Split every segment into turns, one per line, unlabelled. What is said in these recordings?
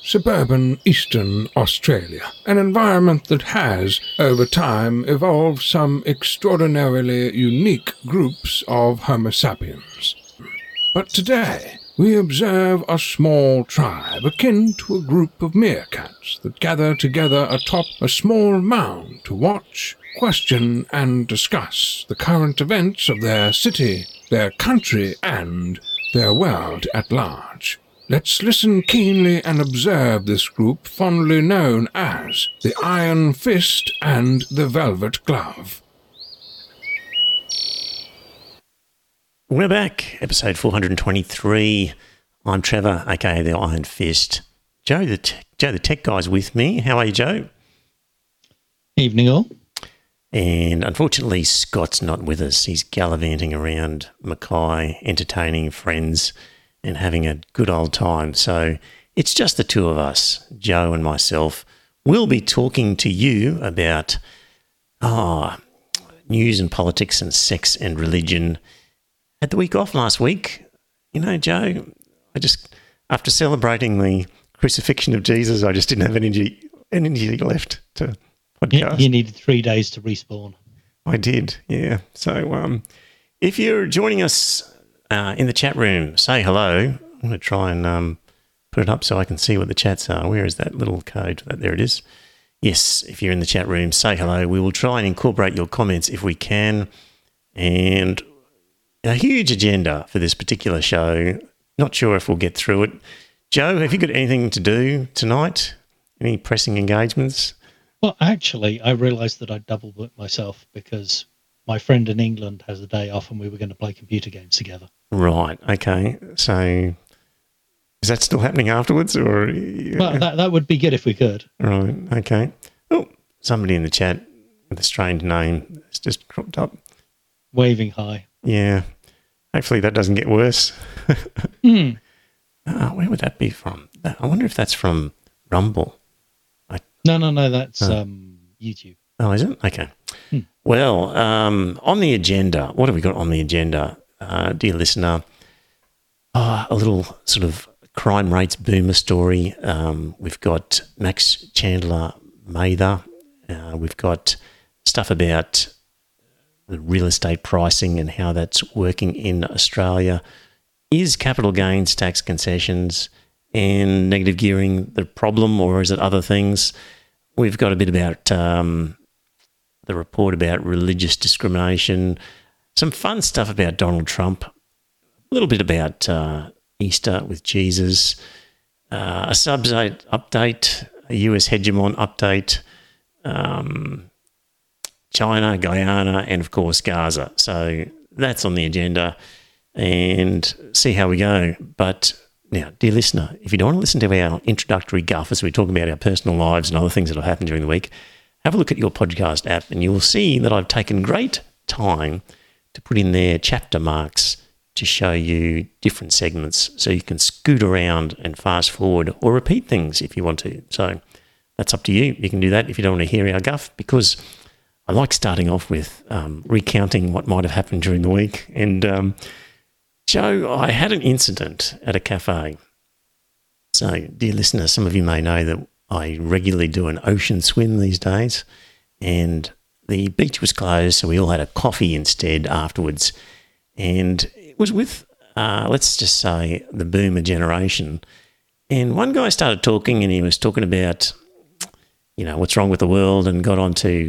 suburban eastern Australia, an environment that has, over time, evolved some extraordinarily unique groups of Homo sapiens. But today, we observe a small tribe akin to a group of meerkats that gather together atop a small mound to watch, question, and discuss the current events of their city, their country, and their world at large. Let's listen keenly and observe this group fondly known as the Iron Fist and the Velvet Glove.
We're back, episode 423. I'm Trevor, aka the Iron Fist. Joe, the tech guy's with me. How are you, Joe?
Evening all.
And unfortunately, Scott's not with us. He's gallivanting around Mackay, entertaining friends and having a good old time. So it's just the two of us, Joe and myself. We'll be talking to you about news and politics and sex and religion. Had the week off last week. You know, Joe, after celebrating the crucifixion of Jesus, I just didn't have energy left to podcast.
You needed 3 days to respawn.
I did, yeah. So if you're joining us in the chat room, say hello. I'm going to try and put it up so I can see what the chats are. Where is that little code? There it is. Yes, if you're in the chat room, say hello. We will try and incorporate your comments if we can. And a huge agenda for this particular show. Not sure if we'll get through it. Joe, have you got anything to do tonight? Any pressing engagements?
Well, actually, I realised that I double booked myself because my friend in England has a day off and we were going to play computer games together.
Right, okay. So is that still happening afterwards? Or
Well, that would be good if we could.
Right, okay. Oh, somebody in the chat with a strange name has just cropped up.
Waving hi.
Yeah. Hopefully that doesn't get worse. Where would that be from? I wonder if that's from Rumble.
No, that's YouTube.
Oh, is it? Okay. Well, on the agenda, what have we got on the agenda, dear listener? A little sort of crime rates boomer story. We've got Max Chandler Mather. We've got stuff about the real estate pricing and how that's working in Australia. Is capital gains tax concessions and negative gearing the problem, or is it other things? We've got a bit about the report about religious discrimination, some fun stuff about Donald Trump, a little bit about Easter with Jesus, a update, a US hegemon update, China, Guyana, and of course Gaza. So that's on the agenda and see how we go. But now, dear listener, if you don't want to listen to our introductory guff as we talk about our personal lives and other things that have happened during the week, have a look at your podcast app and you will see that I've taken great time to put in there chapter marks to show you different segments so you can scoot around and fast forward or repeat things if you want to. So that's up to you. You can do that if you don't want to hear our guff, because I like starting off with recounting what might have happened during the week. And Joe, I had an incident at a cafe. So, dear listener, some of you may know that I regularly do an ocean swim these days, and the beach was closed, so we all had a coffee instead afterwards. And it was with, let's just say, the boomer generation. And one guy started talking, and he was talking about, what's wrong with the world, and got on to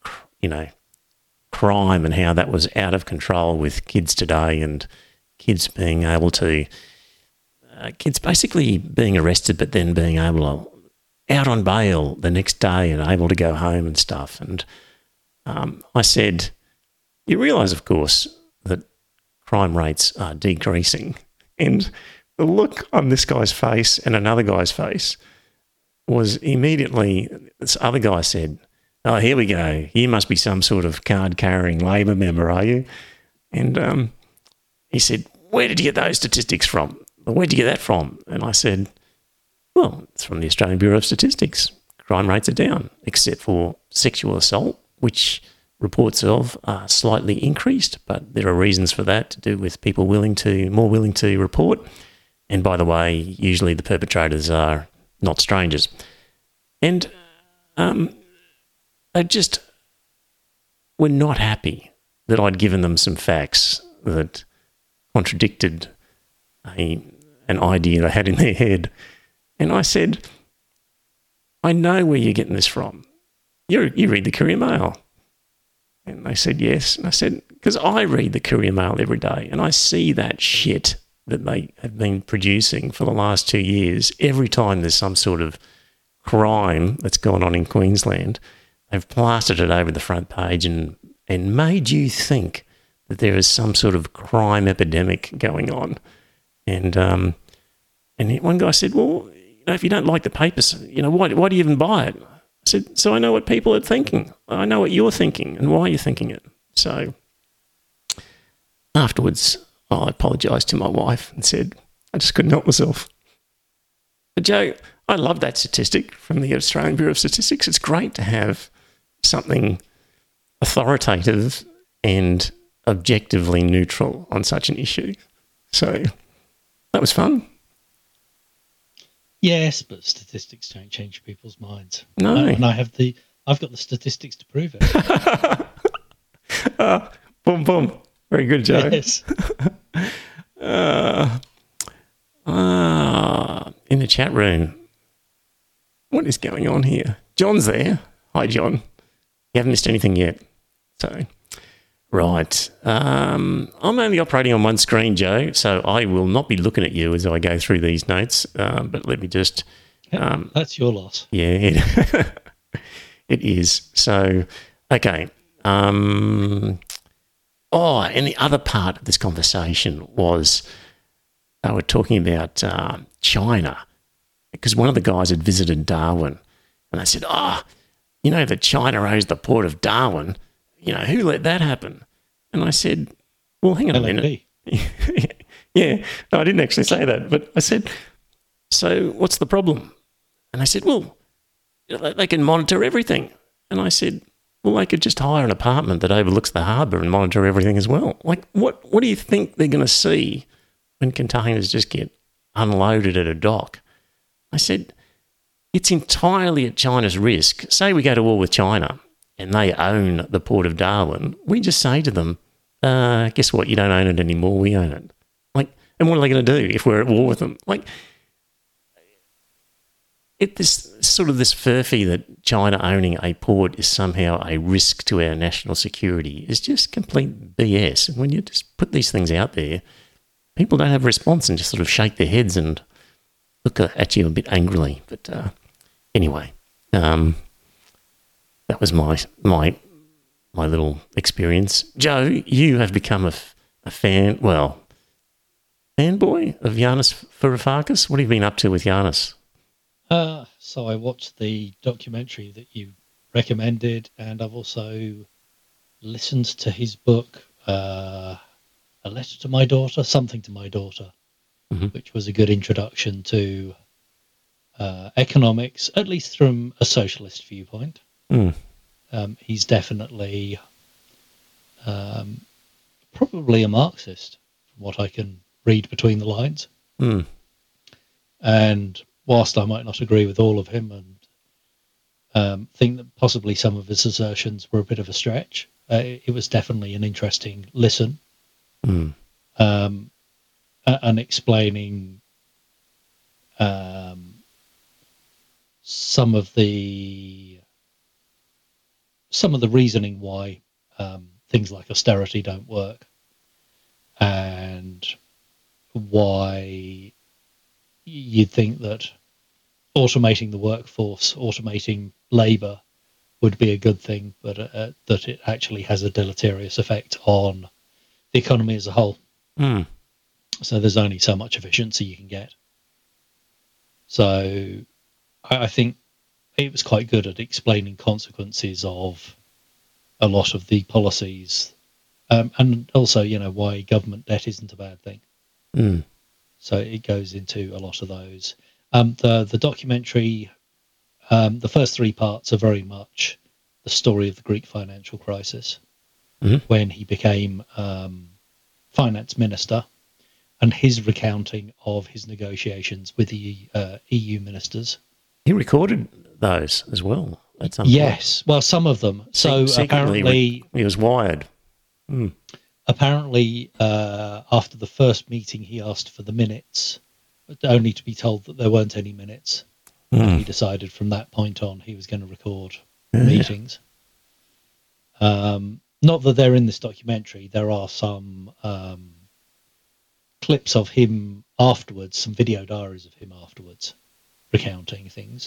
crime and how that was out of control with kids today, and kids being able to, kids basically being arrested but then being able to out on bail the next day and able to go home and stuff. And I said, you realise, of course, that crime rates are decreasing. And the look on this guy's face and another guy's face was immediately, this other guy said, oh, here we go. You must be some sort of card-carrying Labor member, are you? And he said, where did you get those statistics from? Where did you get that from? And I said, well, it's from the Australian Bureau of Statistics. Crime rates are down, except for sexual assault, which reports of are slightly increased, but there are reasons for that to do with people more willing to report. And by the way, usually the perpetrators are not strangers. And they just were not happy that I'd given them some facts that contradicted an idea they had in their head. And I said, I know where you're getting this from. You read the Courier Mail. And they said, yes. And I said, because I read the Courier Mail every day and I see that shit that they have been producing for the last 2 years. Every time there's some sort of crime that's gone on in Queensland, they've plastered it over the front page and made you think that there is some sort of crime epidemic going on. And one guy said, well, if you don't like the papers, why do you even buy it? I said, so I know what people are thinking. I know what you're thinking and why you're thinking it. So afterwards, I apologised to my wife and said, I just couldn't help myself. But Joe, I love that statistic from the Australian Bureau of Statistics. It's great to have something authoritative and objectively neutral on such an issue. So that was fun.
Yes, but statistics don't change people's minds.
No.
And I've got the statistics to prove it.
Boom, boom. Very good, Joe.
Yes.
In the chat room, what is going on here? John's there. Hi, John. You haven't missed anything yet. So, right. I'm only operating on one screen, Joe, so I will not be looking at you as I go through these notes. But let me just...
that's your loss.
Yeah, it is. So, okay. And the other part of this conversation was they were talking about China, because one of the guys had visited Darwin, and they said, that China owns the port of Darwin. Who let that happen? And I said, well, hang on a minute. Yeah, no, I didn't actually say that, but I said, so what's the problem? And they said, well, they can monitor everything. And I said, well, they could just hire an apartment that overlooks the harbour and monitor everything as well. Like, what do you think they're going to see when containers just get unloaded at a dock? I said, it's entirely at China's risk. Say we go to war with China and they own the port of Darwin. We just say to them, guess what? You don't own it anymore. We own it. And what are they going to do if we're at war with them? This furphy that China owning a port is somehow a risk to our national security is just complete BS. And when you just put these things out there, people don't have a response and just sort of shake their heads and look at you a bit angrily. But anyway, that was my little experience. Joe, you have become a fanboy of Yanis Varoufakis. What have you been up to with Yanis?
So I watched the documentary that you recommended, and I've also listened to his book, A Letter to My Daughter, Something to My Daughter, which was a good introduction to economics, at least from a socialist viewpoint. He's definitely probably a Marxist, from what I can read between the lines. And whilst I might not agree with all of him and think that possibly some of his assertions were a bit of a stretch, it was definitely an interesting listen. And explaining some of the reasoning why things like austerity don't work, and why you'd think that automating the workforce, automating labour would be a good thing, but that it actually has a deleterious effect on the economy as a whole. So there's only so much efficiency you can get. So I think it was quite good at explaining consequences of a lot of the policies, and also, why government debt isn't a bad thing. So it goes into a lot of those. The documentary, the first three parts are very much the story of the Greek financial crisis, when he became finance minister, and his recounting of his negotiations with the EU ministers
He recorded those as well at some point.
Yes, well, some of them. So
Secretly,
apparently,
he was wired.
apparently, after the first meeting, he asked for the minutes, but only to be told that there weren't any minutes. And he decided from that point on he was going to record meetings. Not that they're in this documentary. There are some clips of him afterwards, some video diaries of him afterwards, recounting things.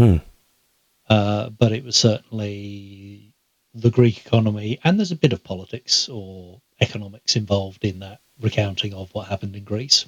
But it was certainly the Greek economy, and there's a bit of politics or economics involved in that recounting of what happened in Greece.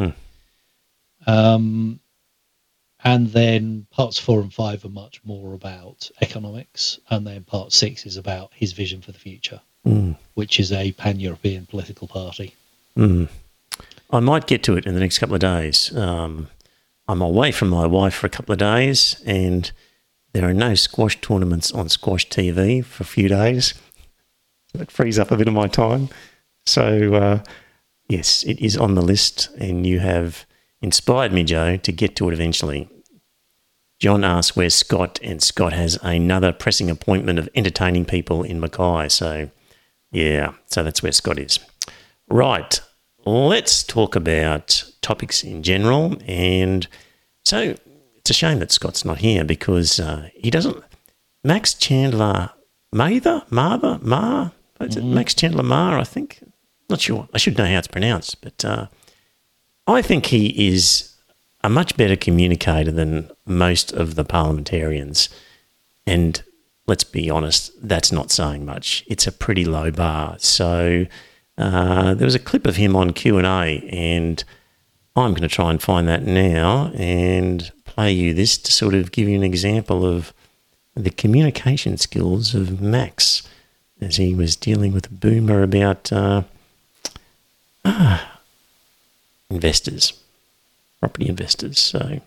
And then parts 4 and 5 are much more about economics, and then part 6 is about his vision for the future, which is a pan-European political party.
I might get to it in the next couple of days. I'm away from my wife for a couple of days, and there are no squash tournaments on Squash TV for a few days. It frees up a bit of my time. So, yes, it is on the list, and you have inspired me, Joe, to get to it eventually. John asks where's Scott, and Scott has another pressing appointment of entertaining people in Mackay. So, yeah, so that's where Scott is. Right, let's talk about topics in general. And so it's a shame that Scott's not here because he doesn't... Max Chandler Max Chandler Marr, I think. Not sure. I should know how it's pronounced, but I think he is a much better communicator than most of the parliamentarians. And let's be honest, that's not saying much. It's a pretty low bar. So there was a clip of him on Q&A, and I'm going to try and find that now and play you this to sort of give you an example of the communication skills of Max as he was dealing with a boomer about investors, property investors. So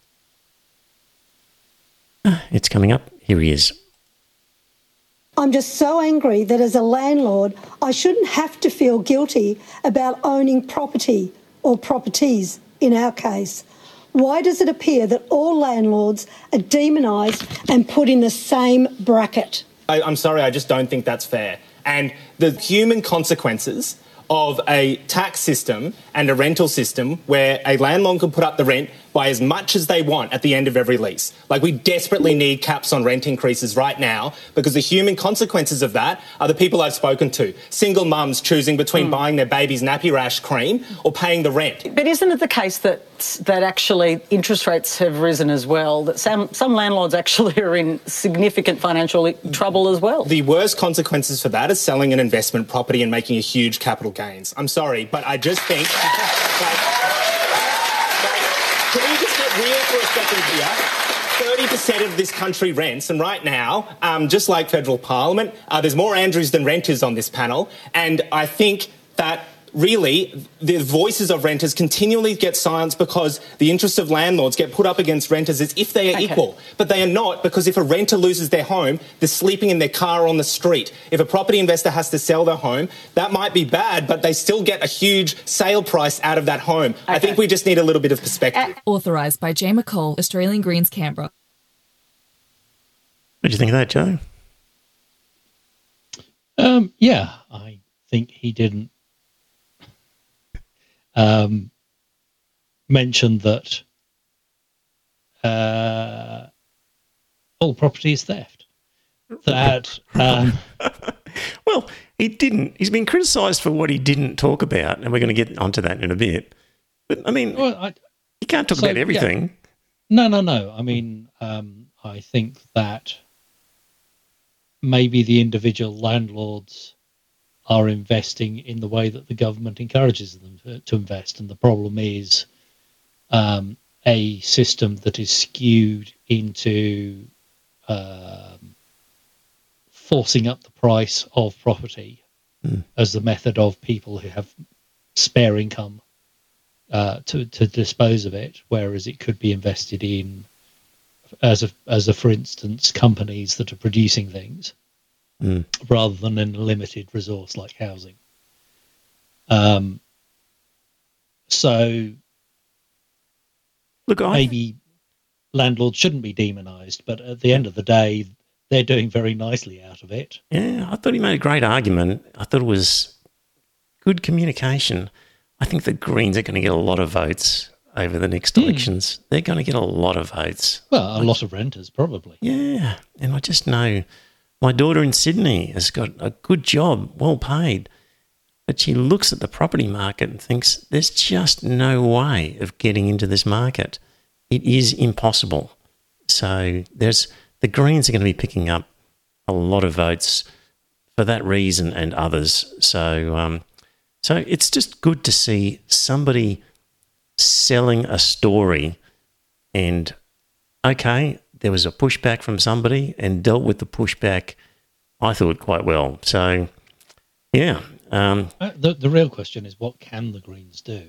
it's coming up. Here he is.
I'm just so angry that as a landlord, I shouldn't have to feel guilty about owning property or properties in our case. Why does it appear that all landlords are demonised and put in the same bracket?
I'm sorry, I just don't think that's fair. And the human consequences of a tax system and a rental system where a landlord can put up the rent by as much as they want at the end of every lease. Like, we desperately need caps on rent increases right now because the human consequences of that are the people I've spoken to. Single mums choosing between buying their baby's nappy rash cream or paying the rent.
But isn't it the case that actually interest rates have risen as well, that some landlords actually are in significant financial trouble as well?
The worst consequences for that is selling an investment property and making a huge capital gains. I'm sorry, but I just think... Can we just get real for a second here? 30% of this country rents, and right now, just like federal parliament, there's more Andrews than renters on this panel, and I think that really the voices of renters continually get silenced because the interests of landlords get put up against renters as if they are equal, but they are not, because if a renter loses their home, they're sleeping in their car on the street. If a property investor has to sell their home, that might be bad, but they still get a huge sale price out of that home. I think we just need a little bit of perspective.
Authorised by Jay McCall, Australian Greens, Canberra.
What do you think of that, Joe?
Yeah, I think he didn't mention that all property is theft. That
well, he didn't. He's been criticised for what he didn't talk about, and we're going to get onto that in a bit. But I mean, you can't talk about everything.
Yeah. No. I mean, I think that maybe the individual landlords are investing in the way that the government encourages them to invest. And the problem is a system that is skewed into forcing up the price of property as the method of people who have spare income to dispose of it, whereas it could be invested in as a for instance, companies that are producing things. Rather than in a limited resource like housing. So
look,
maybe landlords shouldn't be demonised, but at the end of the day, they're doing very nicely out of it.
Yeah, I thought he made a great argument. I thought it was good communication. I think the Greens are going to get a lot of votes over the next elections. They're going to get a lot of votes.
Well, a lot of renters, probably.
Yeah, and I just know my daughter in Sydney has got a good job, well paid, but she looks at the property market and thinks there's just no way of getting into this market. It is impossible. So the Greens are going to be picking up a lot of votes for that reason and others. So it's just good to see somebody selling a story and, okay, there was a pushback from somebody and dealt with the pushback, I thought, quite well. So, yeah.
The real question is, what can the Greens do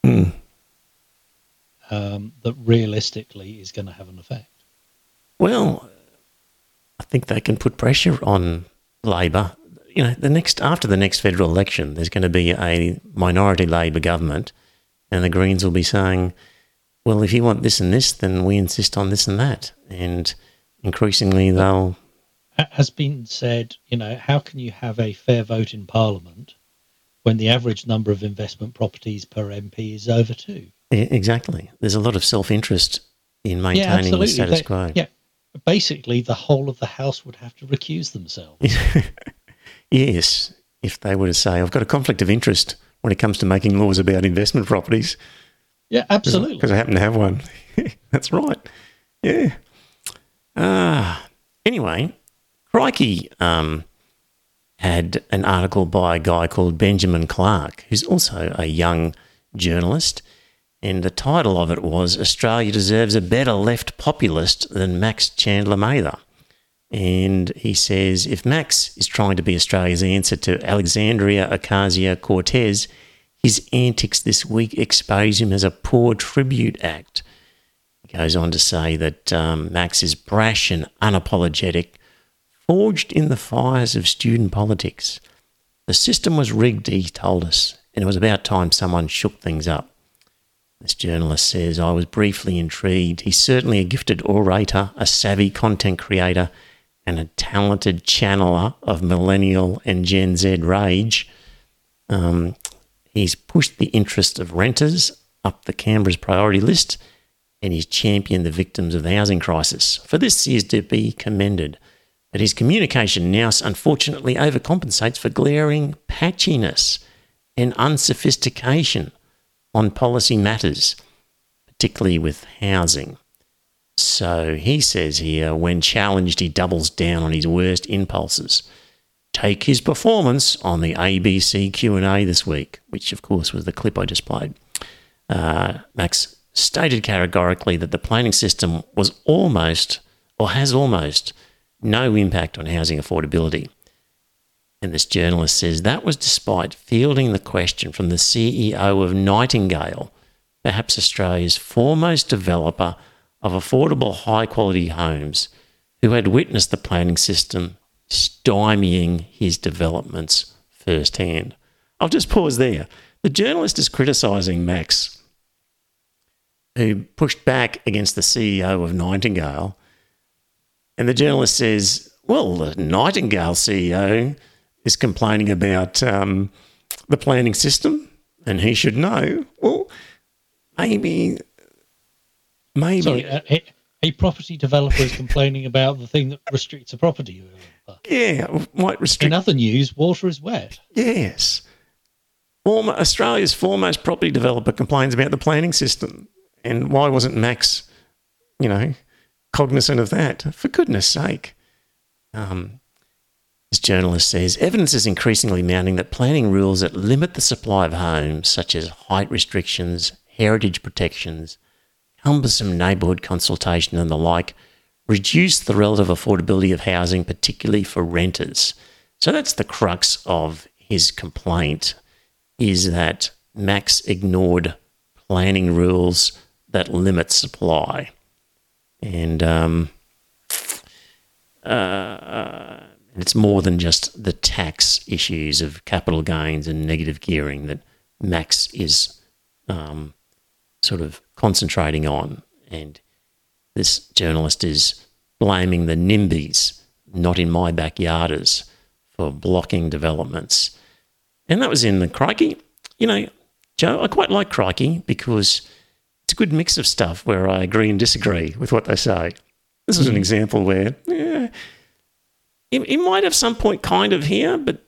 that realistically is going to have an effect?
Well, I think they can put pressure on Labor. You know, after the next federal election, there's going to be a minority Labor government, and the Greens will be saying, well, if you want this and this, then we insist on this and that. And increasingly they'll...
Has been said, you know, how can you have a fair vote in Parliament when the average number of investment properties per MP is over 2?
Exactly. There's a lot of self-interest in maintaining the status quo.
Yeah. Basically, the whole of the House would have to recuse themselves.
Yes, if they were to say, I've got a conflict of interest when it comes to making laws about investment properties.
Yeah, absolutely.
Because I happen to have one. That's right. Yeah. Anyway, Crikey had an article by a guy called Benjamin Clark, who's also a young journalist, and the title of it was Australia Deserves a Better Left Populist Than Max Chandler Mather. And he says, if Max is trying to be Australia's answer to Alexandria Ocasio-Cortez, his antics this week expose him as a poor tribute act. He goes on to say that Max is brash and unapologetic, forged in the fires of student politics. The system was rigged, he told us, and it was about time someone shook things up. This journalist says, I was briefly intrigued. He's certainly a gifted orator, a savvy content creator, and a talented channeler of millennial and Gen Z rage. He's pushed the interests of renters up the Canberra's priority list, and he's championed the victims of the housing crisis. For this, he is to be commended. But his communication now unfortunately overcompensates for glaring patchiness and unsophistication on policy matters, particularly with housing. So he says here, when challenged, he doubles down on his worst impulses. Take his performance on the ABC Q&A this week, which of course was the clip I just played. Max stated categorically that the planning system was almost, or has almost, no impact on housing affordability. And this journalist says that was despite fielding the question from the CEO of Nightingale, perhaps Australia's foremost developer of affordable high-quality homes, who had witnessed the planning system stymieing his developments firsthand. I'll just pause there. The journalist is criticising Max, who pushed back against the CEO of Nightingale, and the journalist says, well, the Nightingale CEO is complaining about the planning system, and he should know. Well, maybe.
Sorry, a property developer is complaining about the thing that restricts a property developer.
Yeah, might restrict.
In other news, water is wet.
Yes. Australia's foremost property developer complains about the planning system. And why wasn't Max, cognizant of that? For goodness sake. This journalist says, evidence is increasingly mounting that planning rules that limit the supply of homes, such as height restrictions, heritage protections, cumbersome neighbourhood consultation and the like, reduce the relative affordability of housing, particularly for renters. So that's the crux of his complaint, is that Max ignored planning rules that limit supply. And it's more than just the tax issues of capital gains and negative gearing that Max is sort of concentrating on. And this journalist is blaming the NIMBYs, not in my backyarders, for blocking developments. And that was in the Crikey. You know, Joe, I quite like Crikey because it's a good mix of stuff where I agree and disagree with what they say. This is an example where he might have some point kind of here, but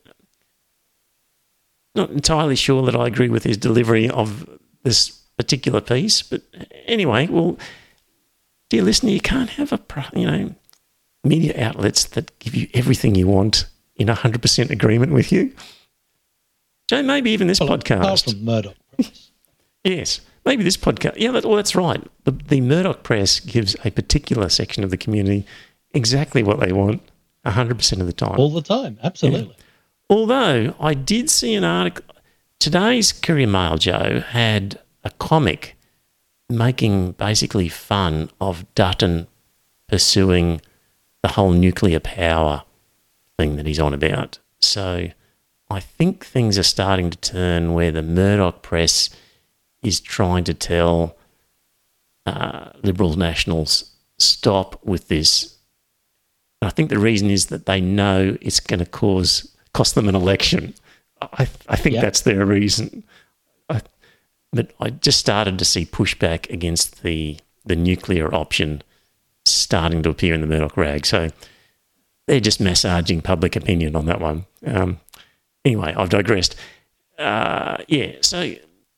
not entirely sure that I agree with his delivery of this particular piece. But anyway, well, dear listener, you can't have media outlets that give you everything you want in 100% agreement with you. Joe, maybe even this podcast.
Apart from Murdoch Press.
Yes, maybe this podcast. Yeah, that's right. The Murdoch Press gives a particular section of the community exactly what they want 100% of the time.
All the time, absolutely.
Yeah. Although I did see an article, today's Courier Mail, Joe, had a comic making basically fun of Dutton pursuing the whole nuclear power thing that he's on about. So I think things are starting to turn where the Murdoch Press is trying to tell Liberal Nationals, stop with this. And I think the reason is that they know it's going to cost them an election. I think that's their reason. But I just started to see pushback against the nuclear option starting to appear in the Murdoch rag. So they're just massaging public opinion on that one. Anyway, I've digressed. So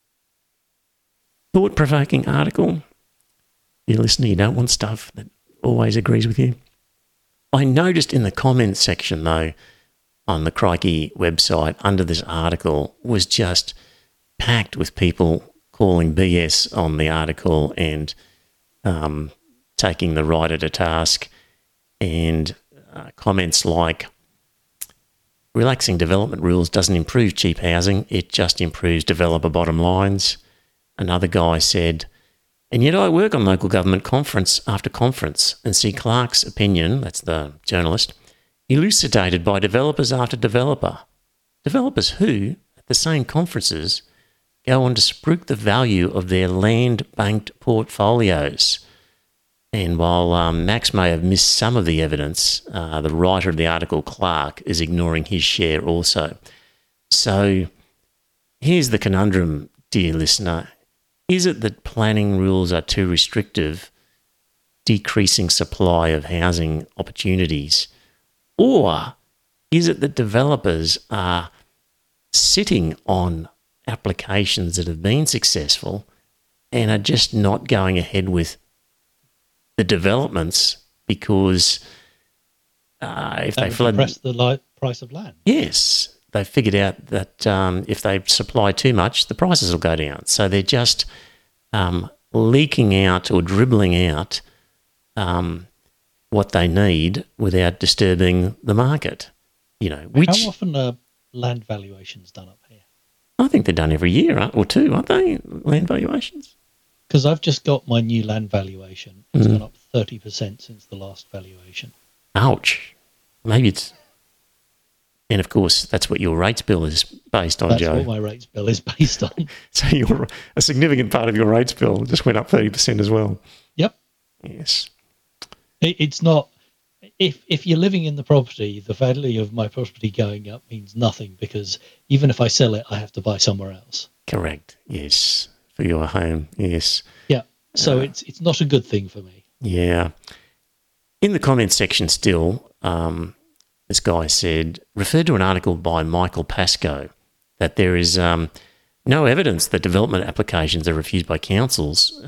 thought-provoking article. You listener, you don't want stuff that always agrees with you. I noticed in the comments section, though, on the Crikey website, under this article, was just packed with people calling BS on the article and taking the writer to task, and comments like, relaxing development rules doesn't improve cheap housing, it just improves developer bottom lines. Another guy said, and yet I work on local government conference after conference and see Clark's opinion, that's the journalist, elucidated by developers after developer. Developers who, at the same conferences, go on to spruik the value of their land-banked portfolios. And while Max may have missed some of the evidence, the writer of the article, Clark, is ignoring his share also. So here's the conundrum, dear listener. Is it that planning rules are too restrictive, decreasing supply of housing opportunities? Or is it that developers are sitting on applications that have been successful and are just not going ahead with the developments because if they flood...
Depress the price of land.
Yes. They've figured out that if they supply too much, the prices will go down. So they're just leaking out or dribbling out what they need without disturbing the market.
How often are land valuations done up here?
I think they're done every year or two, aren't they? Land valuations.
Because I've just got my new land valuation. It's gone up 30% since the last valuation.
Ouch. Maybe it's... And, of course, that's what your rates bill is based on, Joe.
That's what my rates bill is based on.
So a significant part of your rates bill just went up 30% as well.
Yep.
Yes.
It's not... If you're living in the property, the value of my property going up means nothing because even if I sell it, I have to buy somewhere else.
Correct. Yes. For your home. Yes.
Yeah. So it's not a good thing for me. Yeah.
In the comments section still... this guy said, referred to an article by Michael Pascoe, that there is no evidence that development applications are refused by councils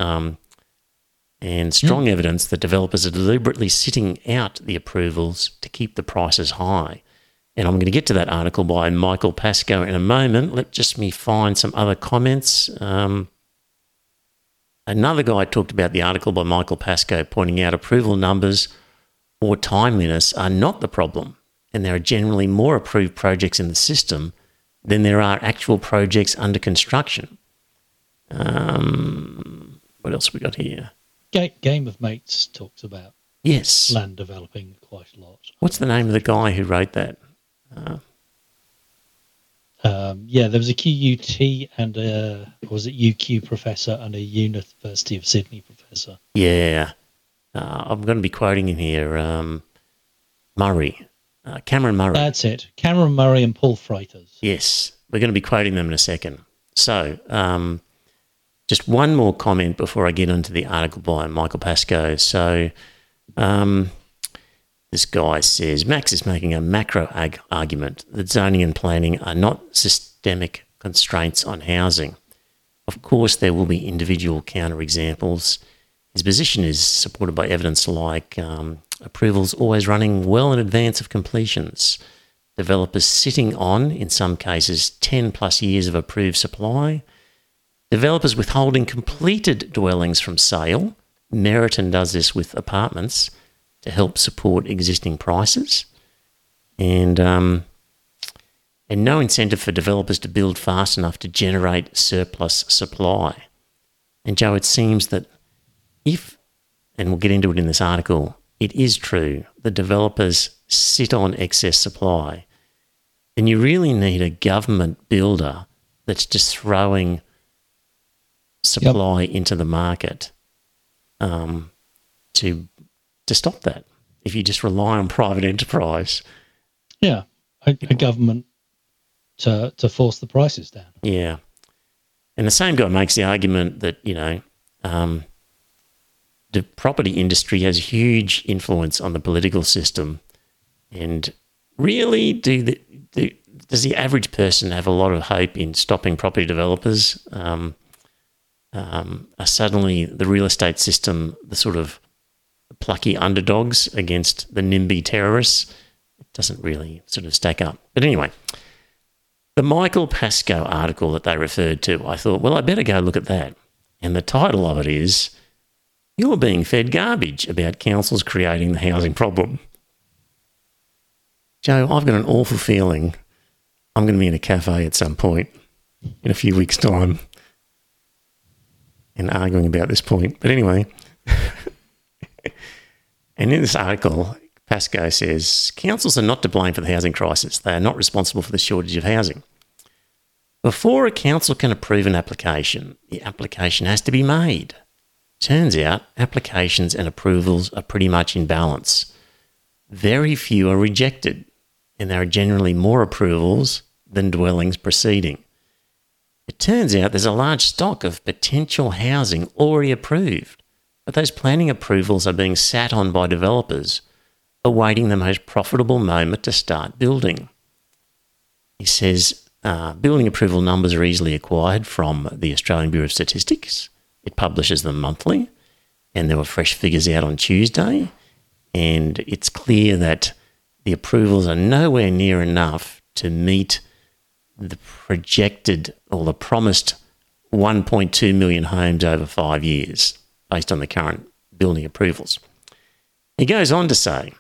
and strong evidence that developers are deliberately sitting out the approvals to keep the prices high. And I'm going to get to that article by Michael Pascoe in a moment. Let just me find some other comments. Another guy talked about the article by Michael Pascoe pointing out approval numbers or timeliness are not the problem. And there are generally more approved projects in the system than there are actual projects under construction. What else we got here?
Game of Mates talks about land developing quite a lot.
What's the name of the guy who wrote that?
There was a QUT and was it UQ professor and a University of Sydney professor.
Yeah. I'm going to be quoting him here, Murray, Cameron Murray.
That's it. Cameron Murray and Paul Freitas.
Yes, we're going to be quoting them in a second. So, just one more comment before I get into the article by Michael Pascoe. So, this guy says, Max is making a macro argument that zoning and planning are not systemic constraints on housing. Of course, there will be individual counterexamples. His position is supported by evidence like approvals always running well in advance of completions, developers sitting on, in some cases, 10 plus years of approved supply, developers withholding completed dwellings from sale. Meriton does this with apartments to help support existing prices, and no incentive for developers to build fast enough to generate surplus supply. And Joe, it seems that if, and we'll get into it in this article, it is true that developers sit on excess supply, then you really need a government builder that's just throwing supply into the market to stop that. If you just rely on private enterprise.
Yeah, a government to force the prices down.
Yeah. And the same guy makes the argument that, the property industry has huge influence on the political system. And really, does the average person have a lot of hope in stopping property developers? Are suddenly the real estate system the sort of plucky underdogs against the NIMBY terrorists? It doesn't really sort of stack up. But anyway, the Michael Pascoe article that they referred to, I thought, well, I better go look at that. And the title of it is, "You're being fed garbage about councils creating the housing problem." Joe, I've got an awful feeling I'm going to be in a cafe at some point in a few weeks' time and arguing about this point. But anyway, and in this article, Pascoe says, councils are not to blame for the housing crisis. They are not responsible for the shortage of housing. Before a council can approve an application, the application has to be made. Turns out applications and approvals are pretty much in balance. Very few are rejected, and there are generally more approvals than dwellings proceeding. It turns out there's a large stock of potential housing already approved, but those planning approvals are being sat on by developers, awaiting the most profitable moment to start building. He says building approval numbers are easily acquired from the Australian Bureau of Statistics. It publishes them monthly, and there were fresh figures out on Tuesday, and it's clear that the approvals are nowhere near enough to meet the projected or the promised 1.2 million homes over 5 years based on the current building approvals. He goes on to say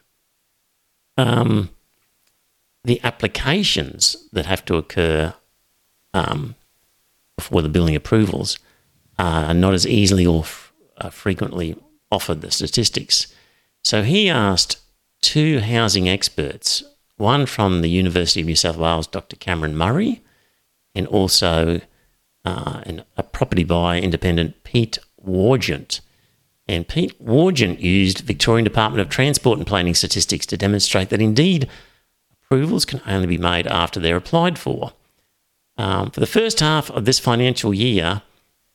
the applications that have to occur before the building approvals are not as easily or frequently offered, the statistics. So he asked two housing experts, one from the University of New South Wales, Dr. Cameron Murray, and also a property buyer independent, Pete Wargent. And Pete Wargent used Victorian Department of Transport and Planning statistics to demonstrate that indeed approvals can only be made after they're applied for. For the first half of this financial year,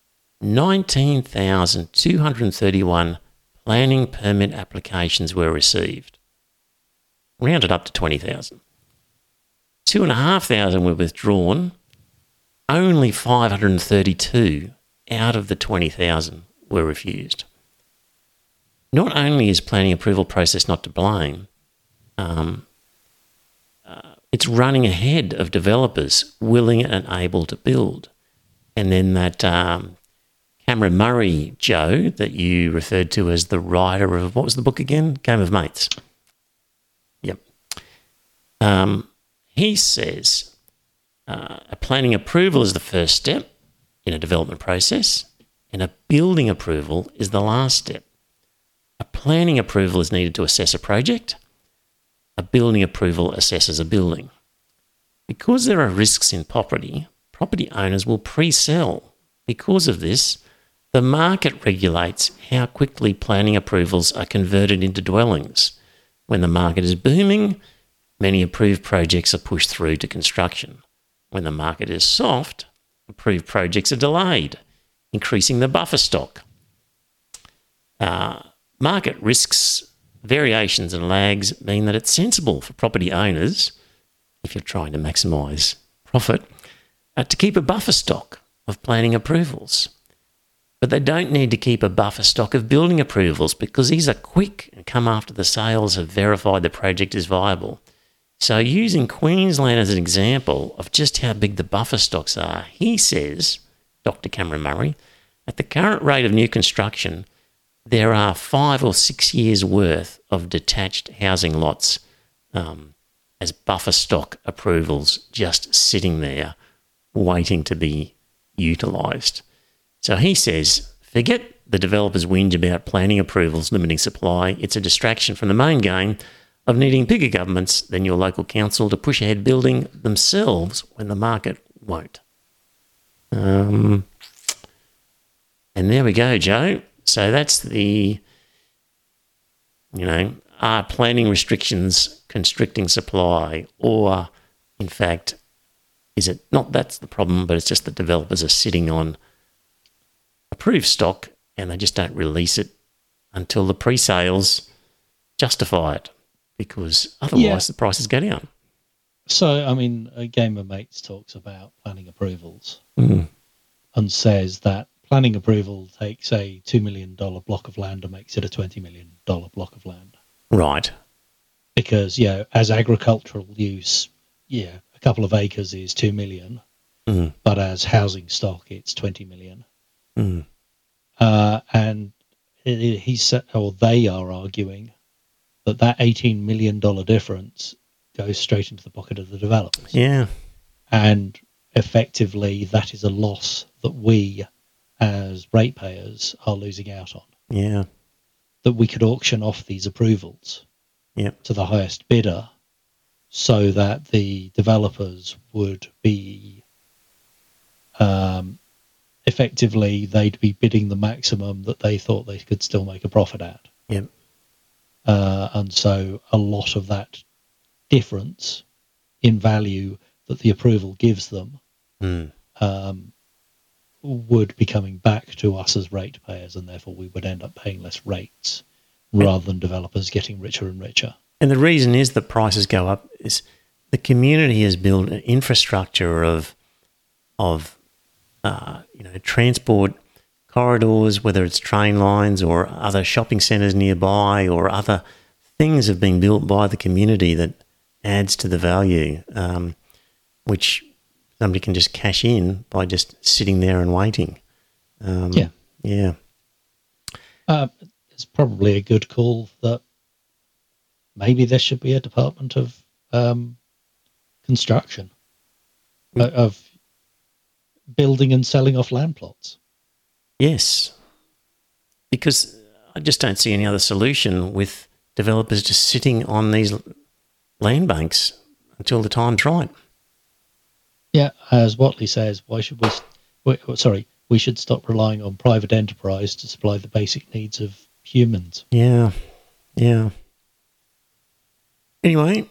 19,231 planning permit applications were received, rounded up to 20,000. 2,500 were withdrawn. Only 532 out of the 20,000 were refused. Not only is planning approval process not to blame, it's running ahead of developers willing and able to build. And then that Cameron Murray, Joe, that you referred to as the writer of, what was the book again? Game of Mates. Yep. He says a planning approval is the first step in a development process, and a building approval is the last step. A planning approval is needed to assess a project. A building approval assesses a building. Because there are risks in property, property owners will pre-sell. Because of this, the market regulates how quickly planning approvals are converted into dwellings. When the market is booming, many approved projects are pushed through to construction. When the market is soft, approved projects are delayed, increasing the buffer stock. Market risks, variations and lags mean that it's sensible for property owners, if you're trying to maximise profit, to keep a buffer stock of planning approvals. But they don't need to keep a buffer stock of building approvals because these are quick and come after the sales have verified the project is viable. So using Queensland as an example of just how big the buffer stocks are, he says, Dr. Cameron Murray, at the current rate of new construction, there are 5 or 6 years' worth of detached housing lots as buffer stock approvals just sitting there waiting to be utilised. So he says, forget the developers whinge about planning approvals limiting supply. It's a distraction from the main game of needing bigger governments than your local council to push ahead building themselves when the market won't. And there we go, Joe. So that's the, are planning restrictions constricting supply, or in fact, is it not that's the problem, but it's just that developers are sitting on approved stock and they just don't release it until the pre-sales justify it, because otherwise the prices go down.
So, I mean, a Game of Mates talks about planning approvals and says that planning approval takes a $2 million block of land and makes it a $20 million block of land.
Right.
Because, as agricultural use, a couple of acres is 2 million, but as housing stock, it's 20 million. And he said, or they are arguing that $18 million difference goes straight into the pocket of the developers.
Yeah.
And effectively, that is a loss that we, as ratepayers, are losing out on.
Yeah.
That we could auction off these approvals to the highest bidder so that the developers would be effectively, they'd be bidding the maximum that they thought they could still make a profit at.
Yep.
And so a lot of that difference in value that the approval gives them would be coming back to us as ratepayers, and therefore we would end up paying less rates rather than developers getting richer and richer.
And the reason is the prices go up is the community has built an infrastructure of transport corridors, whether it's train lines or other shopping centres nearby or other things have been built by the community that adds to the value, which somebody can just cash in by just sitting there and waiting. Yeah.
It's probably a good call that maybe there should be a department of construction, of building and selling off land plots.
Yes, because I just don't see any other solution with developers just sitting on these land banks until the time's right.
Yeah, as Watley says, we should stop relying on private enterprise to supply the basic needs of humans.
Yeah. Anyway,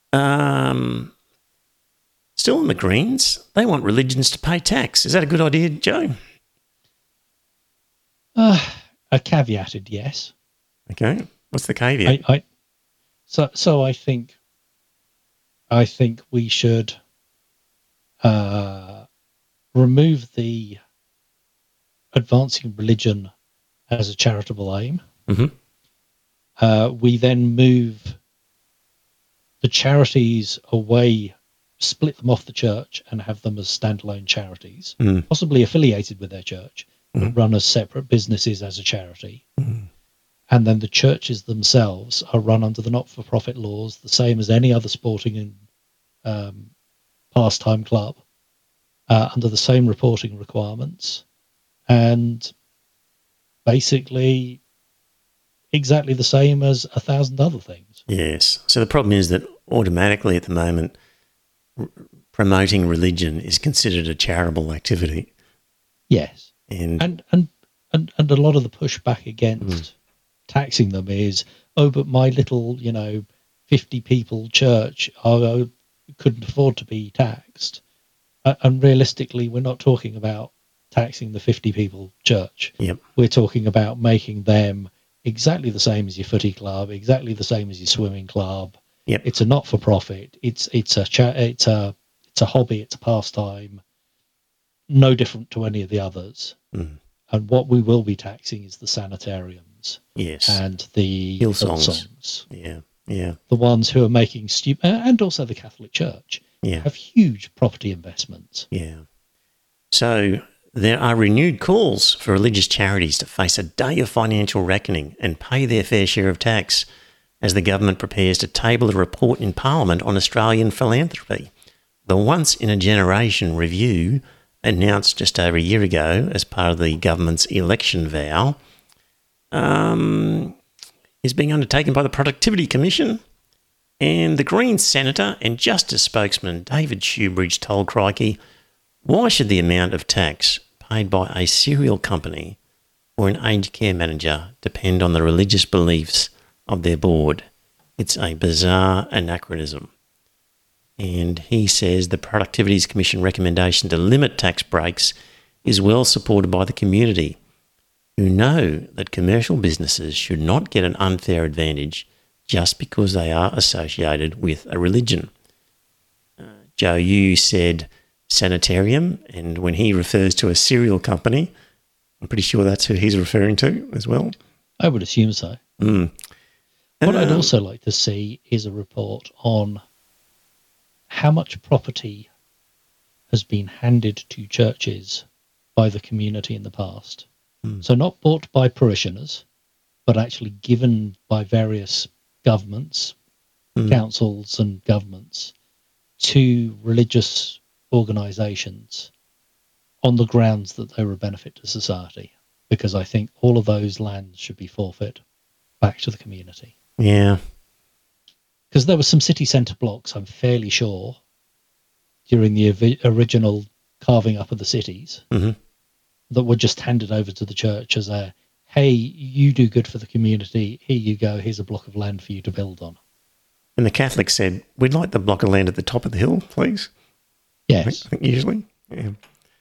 still in the Greens, they want religions to pay tax. Is that a good idea, Joe?
A caveated yes.
Okay, what's the caveat?
So I think we should remove the advancing religion as a charitable aim. We then move the charities away, split them off the church and have them as standalone charities, possibly affiliated with their church, but run as separate businesses as a charity. And then the churches themselves are run under the not-for-profit laws, the same as any other sporting and pastime club, under the same reporting requirements, and basically exactly the same as 1,000 other things.
Yes. So the problem is that automatically at the moment, promoting religion is considered a charitable activity.
Yes.
And
And a lot of the pushback against taxing them is, oh, but my little, 50 people church couldn't afford to be taxed. And realistically, we're not talking about taxing the 50 people church.
Yep.
We're talking about making them exactly the same as your footy club, exactly the same as your swimming club.
Yep.
It's a not-for-profit. It's a hobby. It's a pastime. No different to any of the others. And what we will be taxing is the sanitariums.
Yes.
And the
Hillsongs. Yeah. Yeah.
The ones who are making and also the Catholic Church have huge property investments.
Yeah. So there are renewed calls for religious charities to face a day of financial reckoning and pay their fair share of tax as the government prepares to table a report in Parliament on Australian philanthropy. The once-in-a-generation review, announced just over a year ago as part of the government's election vow, is being undertaken by the Productivity Commission. And the Greens senator and Justice spokesman David Shoebridge told Crikey, why should the amount of tax paid by a cereal company or an aged care manager depend on the religious beliefs of their board? It's a bizarre anachronism. And he says the Productivities Commission recommendation to limit tax breaks is well supported by the community, who know that commercial businesses should not get an unfair advantage just because they are associated with a religion. Joe Yu said sanitarium, and when he refers to a cereal company, I'm pretty sure that's who he's referring to as well.
I would assume so. What I'd also like to see is a report on how much property has been handed to churches by the community in the past. So not bought by parishioners, but actually given by various governments, councils and governments to religious organisations on the grounds that they were a benefit to society. Because I think all of those lands should be forfeit back to the community.
Yeah.
Because there were some city centre blocks, I'm fairly sure, during the original carving up of the cities that were just handed over to the church as a, hey, you do good for the community, here you go, here's a block of land for you to build on.
And the Catholics said, we'd like the block of land at the top of the hill, please.
Yes.
I think usually. Yeah.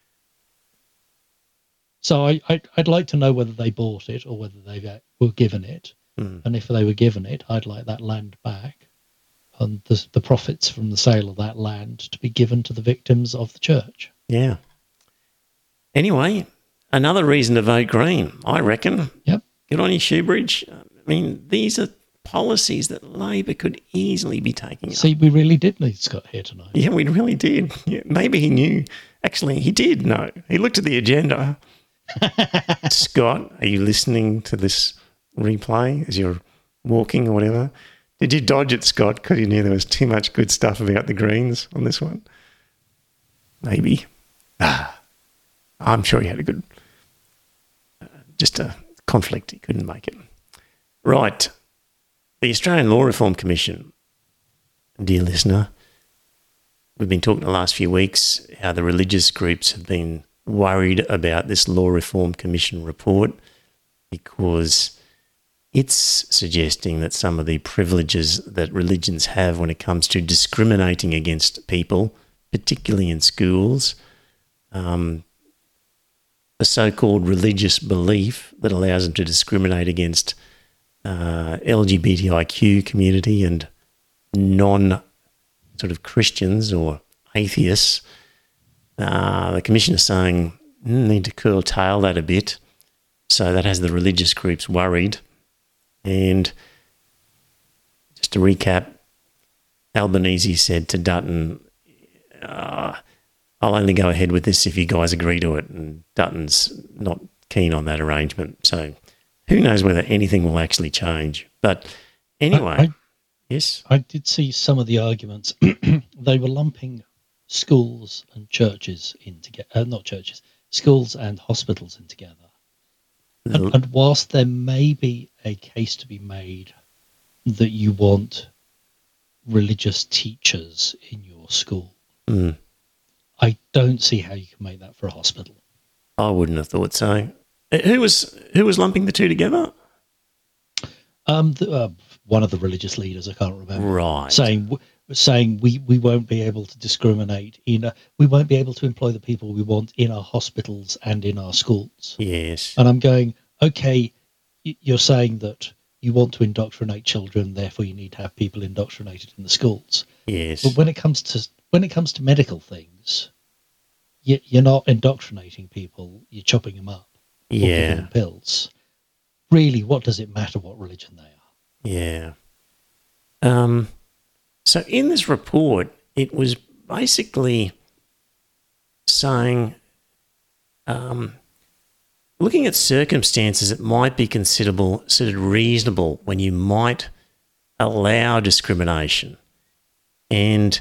So I'd like to know whether they bought it or whether they were given it. And if they were given it, I'd like that land back and the profits from the sale of that land to be given to the victims of the church.
Yeah. Anyway, another reason to vote Green, I reckon.
Yep.
Good on you, Shoebridge. I mean, these are policies that Labor could easily be taking up.
See, we really did need Scott here tonight.
Yeah, we really did. Yeah, maybe he knew. Actually, he did know. He looked at the agenda. Scott, are you listening to this replay as you're walking or whatever? Did you dodge it, Scott, because you knew there was too much good stuff about the Greens on this one? Maybe. I'm sure he had a good, just a conflict. He couldn't make it. Right. The Australian Law Reform Commission, dear listener, we've been talking the last few weeks how the religious groups have been worried about this Law Reform Commission report because it's suggesting that some of the privileges that religions have when it comes to discriminating against people, particularly in schools, the so-called religious belief that allows them to discriminate against LGBTIQ community and non-sort of Christians or atheists. The Commission is saying need to curtail that a bit. So that has the religious groups worried. And just to recap, Albanese said to Dutton, I'll only go ahead with this if you guys agree to it. And Dutton's not keen on that arrangement. So who knows whether anything will actually change. But anyway, yes?
I did see some of the arguments. They were lumping schools and churches in together, not churches, schools and hospitals in together. And whilst there may be a case to be made that you want religious teachers in your school, I don't see how you can make that for a hospital.
I wouldn't have thought so. Who was lumping the two together?
One of the religious leaders, I can't remember,
Right.
saying we won't be able to discriminate we won't be able to employ the people we want in our hospitals and in our schools.
Yes.
And I'm going, okay, you're saying that you want to indoctrinate children, therefore you need to have people indoctrinated in the schools.
Yes.
But when it comes to medical things, you're not indoctrinating people, you're chopping them up. Or giving them pills. Really, what does it matter what religion they are?
Yeah. So in this report, it was basically saying, looking at circumstances that might be considered reasonable when you might allow discrimination. And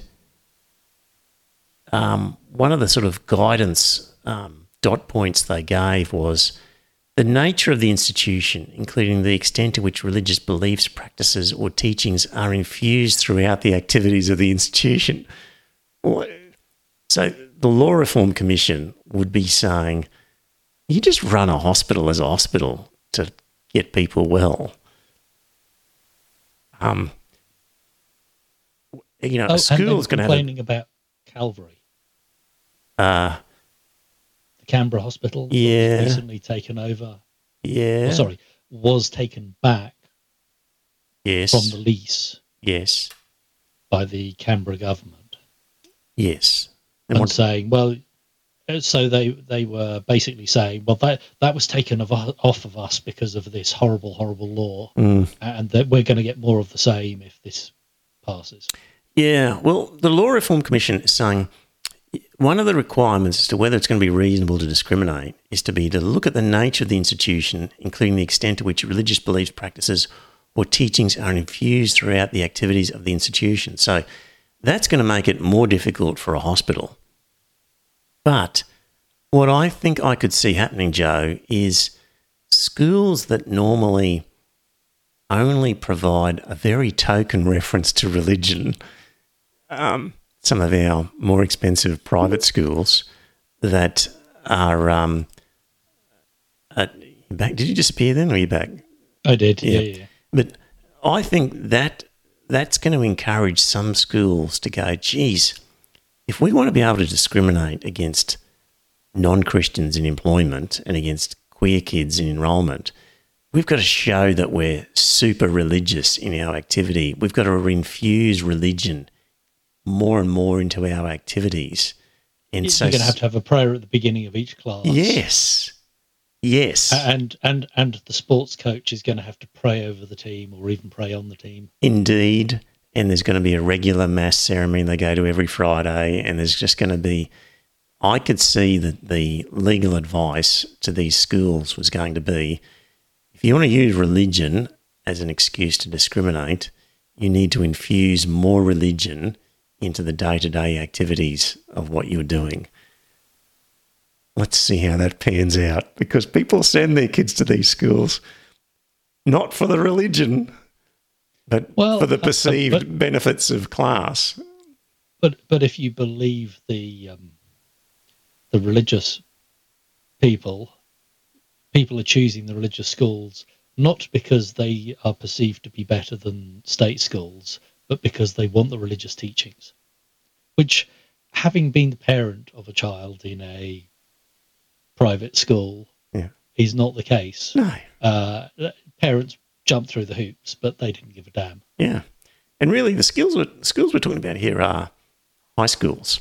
one of the sort of guidance dot points they gave was the nature of the institution, including the extent to which religious beliefs, practices or teachings are infused throughout the activities of the institution. So the Law Reform Commission would be saying, you just run a hospital as a hospital to get people well. A school's going to have
complaining about Calvary. The Canberra Hospital was recently taken over.
Yeah.
Was taken back
Yes.
from the lease
Yes.
by the Canberra government.
Yes.
And saying, well, so they were basically saying, well, that was taken off of us because of this horrible, horrible law, and that we're going to get more of the same if this passes.
Yeah, well, the Law Reform Commission is saying one of the requirements as to whether it's going to be reasonable to discriminate is to look at the nature of the institution, including the extent to which religious beliefs, practices or teachings are infused throughout the activities of the institution. So that's going to make it more difficult for a hospital. But what I think I could see happening, Joe, is schools that normally only provide a very token reference to religion, some of our more expensive private schools that are back. Did you disappear then, or are you back?
I did, yeah.
But I think that's going to encourage some schools to go, geez, if we want to be able to discriminate against non-Christians in employment and against queer kids in enrolment, we've got to show that we're super religious in our activity. We've got to infuse religion more and more into our activities. And
you're going to have a prayer at the beginning of each class.
Yes.
And the sports coach is going to have to pray over the team or even pray on the team.
Indeed. And there's going to be a regular mass ceremony they go to every Friday, and there's just going to be, I could see that the legal advice to these schools was going to be, if you want to use religion as an excuse to discriminate, you need to infuse more religion into the day-to-day activities of what you're doing. Let's see how that pans out, because people send their kids to these schools not for the religion, but for the perceived benefits of class.
But if you believe the religious people are choosing the religious schools not because they are perceived to be better than state schools, but because they want the religious teachings, which, having been the parent of a child in a private school, is not the case.
No.
Parents jumped through the hoops, but they didn't give a damn.
Yeah. And really the schools we're talking about here are high schools.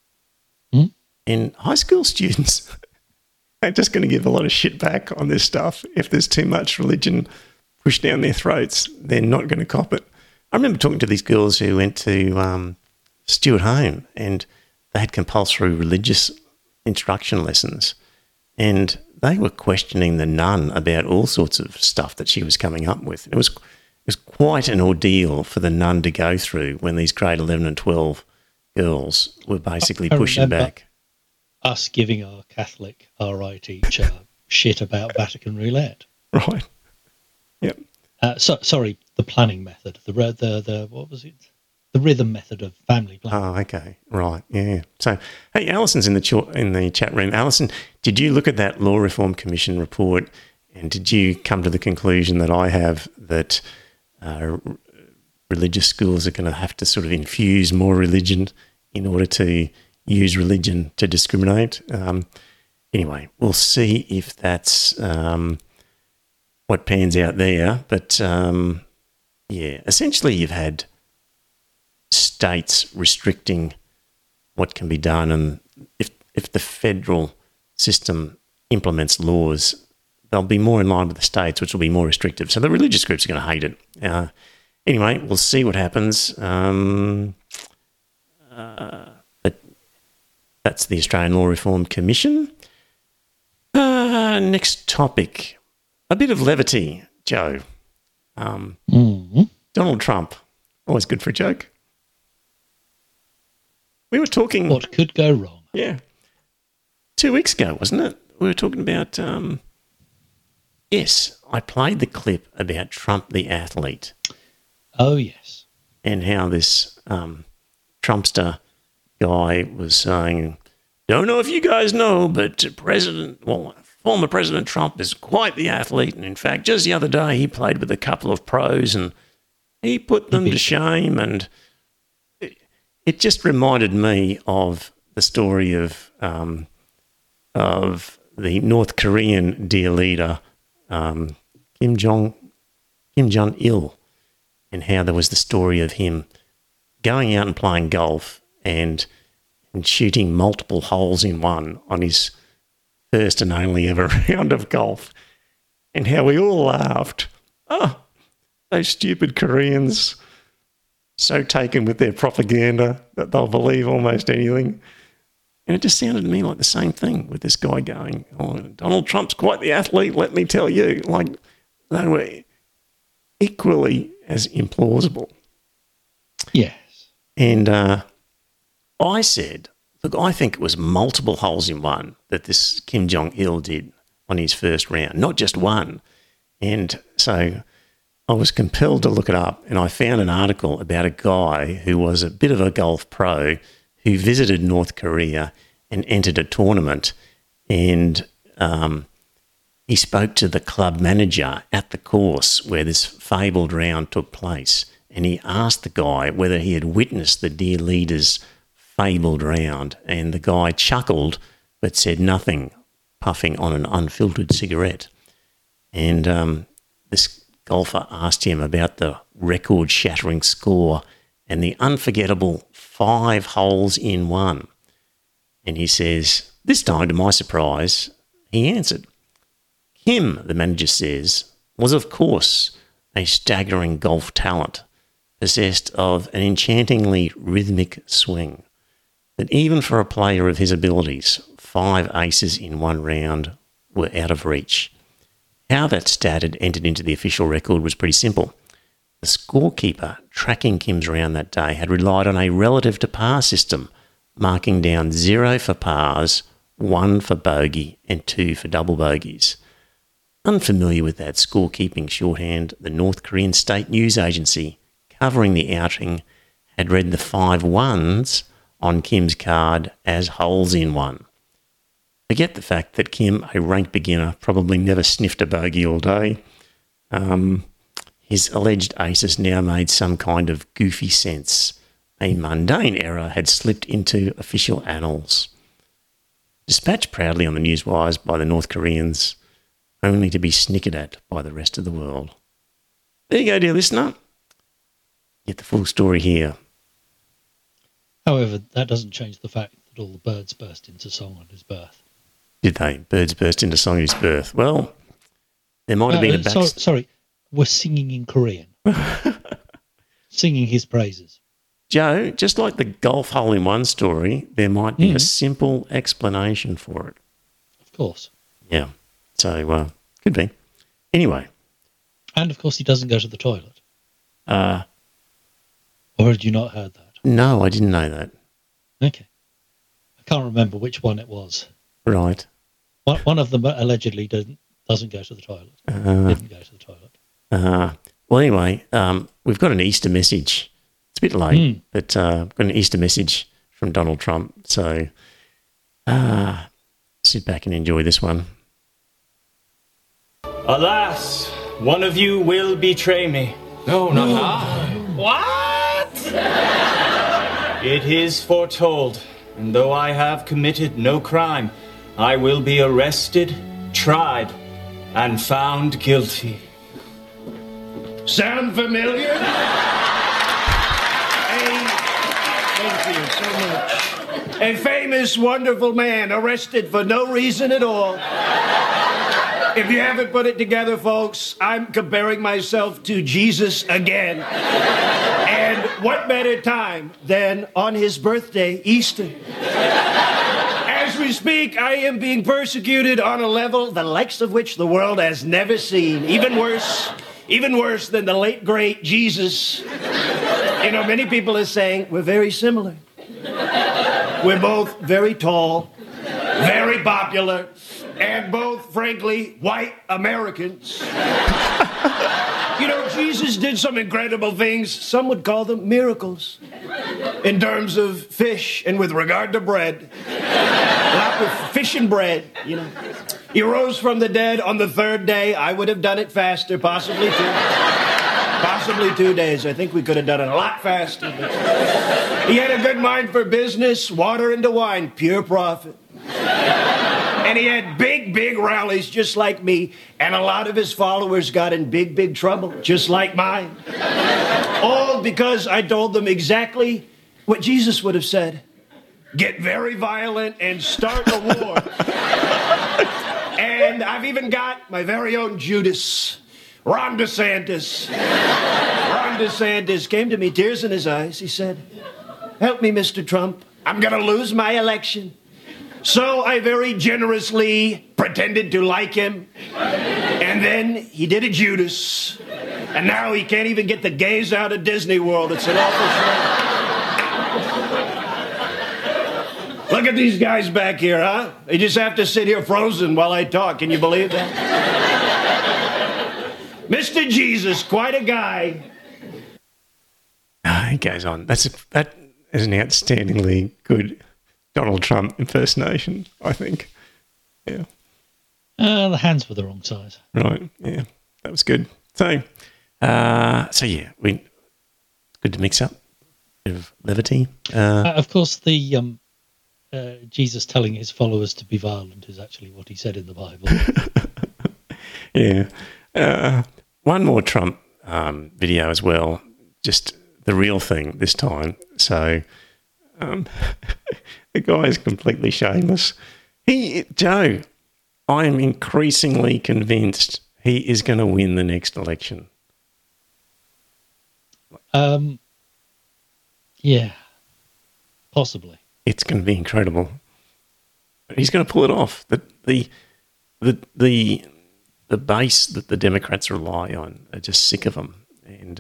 And high school students are just going to give a lot of shit back on this stuff. If there's too much religion pushed down their throats, they're not going to cop it. I remember talking to these girls who went to Stuart Home, and they had compulsory religious instruction lessons, and they were questioning the nun about all sorts of stuff that she was coming up with. It was quite an ordeal for the nun to go through when these grade 11 and 12 girls were basically pushing back.
Us giving our Catholic RI teacher shit about Vatican roulette.
Right. Yep.
Sorry, the planning method. The what was it? the rhythm method of family planning.
Oh, okay. Right. Yeah. So, hey, Alison's in the chat room. Alison, did you look at that Law Reform Commission report and did you come to the conclusion that I have that religious schools are going to have to sort of infuse more religion in order to use religion to discriminate? Anyway, we'll see if that's what pans out there. But, yeah, essentially you've had states restricting what can be done, and if the federal system implements laws, they'll be more in line with the states, which will be more restrictive. So the religious groups are going to hate it. Anyway, we'll see what happens. But that's the Australian Law Reform Commission. Next topic, a bit of levity, Joe. Donald Trump, always good for a joke. We were talking...
What could go wrong?
Yeah. 2 weeks ago, wasn't it? We were talking about... yes, I played the clip about Trump the athlete.
Oh, yes.
And how this Trumpster guy was saying, don't know if you guys know, but former President Trump is quite the athlete. And in fact, just the other day, he played with a couple of pros and he put them to shame. And it just reminded me of the story of the North Korean dear leader, Kim Jong-il, and how there was the story of him going out and playing golf and shooting multiple holes in one on his first and only ever round of golf, and how we all laughed. Oh, those stupid Koreans, so taken with their propaganda that they'll believe almost anything. And it just sounded to me like the same thing with this guy going, oh, Donald Trump's quite the athlete, let me tell you. Like, they were equally as implausible.
Yes.
And I said, look, I think it was multiple holes in one that this Kim Jong-il did on his first round, not just one. And so I was compelled to look it up, and I found an article about a guy who was a bit of a golf pro who visited North Korea and entered a tournament, and he spoke to the club manager at the course where this fabled round took place, and he asked the guy whether he had witnessed the dear leader's fabled round, and the guy chuckled but said nothing, puffing on an unfiltered cigarette. And this golfer asked him about the record-shattering score and the unforgettable 5 holes in one. And he says, this time, to my surprise, he answered. Kim, the manager says, was of course a staggering golf talent, possessed of an enchantingly rhythmic swing, that even for a player of his abilities, 5 aces in one round were out of reach. How that stat had entered into the official record was pretty simple. The scorekeeper tracking Kim's round that day had relied on a relative to par system, marking down 0 for pars, 1 for bogey, and 2 for double bogeys. Unfamiliar with that scorekeeping shorthand, the North Korean state news agency covering the outing had read the 5 ones on Kim's card as holes in one. Forget the fact that Kim, a rank beginner, probably never sniffed a bogey all day. His alleged aces now made some kind of goofy sense. A mundane error had slipped into official annals. Dispatched proudly on the newswires by the North Koreans, only to be snickered at by the rest of the world. There you go, dear listener. Get the full story here.
However, that doesn't change the fact that all the birds burst into song on his birth.
Did they? Birds burst into song at his birth. Well, there might have been a back...
Sorry, we're singing in Korean. Singing his praises.
Joe, just like the golf hole-in-one story, there might be a simple explanation for it.
Of course.
Yeah. So, could be. Anyway.
And, of course, he doesn't go to the toilet. Or had you not heard that?
No, I didn't know that.
Okay. I can't remember which one it was.
Right.
One of them allegedly doesn't go to the toilet. Didn't go to the toilet.
Well, anyway, we've got an Easter message It's a bit late, but I've got an Easter message from Donald Trump. So sit back and enjoy this one.
Alas, one of you will betray me.
No, not I.
What? It is foretold, and though I have committed no crime, I will be arrested, tried, and found guilty.
Sound familiar? Thank you so much. A famous, wonderful man arrested for no reason at all. If you haven't put it together, folks, I'm comparing myself to Jesus again. And what better time than on his birthday, Easter? As we speak, I am being persecuted on a level the likes of which the world has never seen. Even worse than the late, great Jesus. You know, many people are saying we're very similar. We're both very tall, very popular, and both, frankly, white Americans. You know, Jesus did some incredible things. Some would call them miracles. In terms of fish and with regard to bread. A lot with fish and bread, you know. He rose from the dead on the third day. I would have done it faster, possibly 2 days. I think we could have done it a lot faster. But he had a good mind for business, water into wine, pure profit. And he had big rallies just like me, and a lot of his followers got in big trouble, just like mine. All because I told them exactly what Jesus would have said. Get very violent and start a war. And I've even got my very own Judas, Ron DeSantis. Ron DeSantis came to me, tears in his eyes. He said, "Help me, Mr. Trump. I'm going to lose my election." So I very generously pretended to like him. And then he did a Judas. And now he can't even get the gays out of Disney World. It's an awful shame. Look at these guys back here, huh? They just have to sit here frozen while I talk. Can you believe that? Mr. Jesus, quite a guy.
He goes on. That is an outstandingly good Donald Trump impersonation, I think. Yeah.
The hands were the wrong size.
Right. Yeah. That was good. So yeah, it's good to mix up a bit of levity.
Of course, the Jesus telling his followers to be violent is actually what he said in the Bible.
Yeah. One more Trump video as well. Just the real thing this time. So the guy is completely shameless. Joe, I am increasingly convinced he is going to win the next election.
Yeah, possibly.
It's going to be incredible. He's going to pull it off. The base that the Democrats rely on are just sick of him, and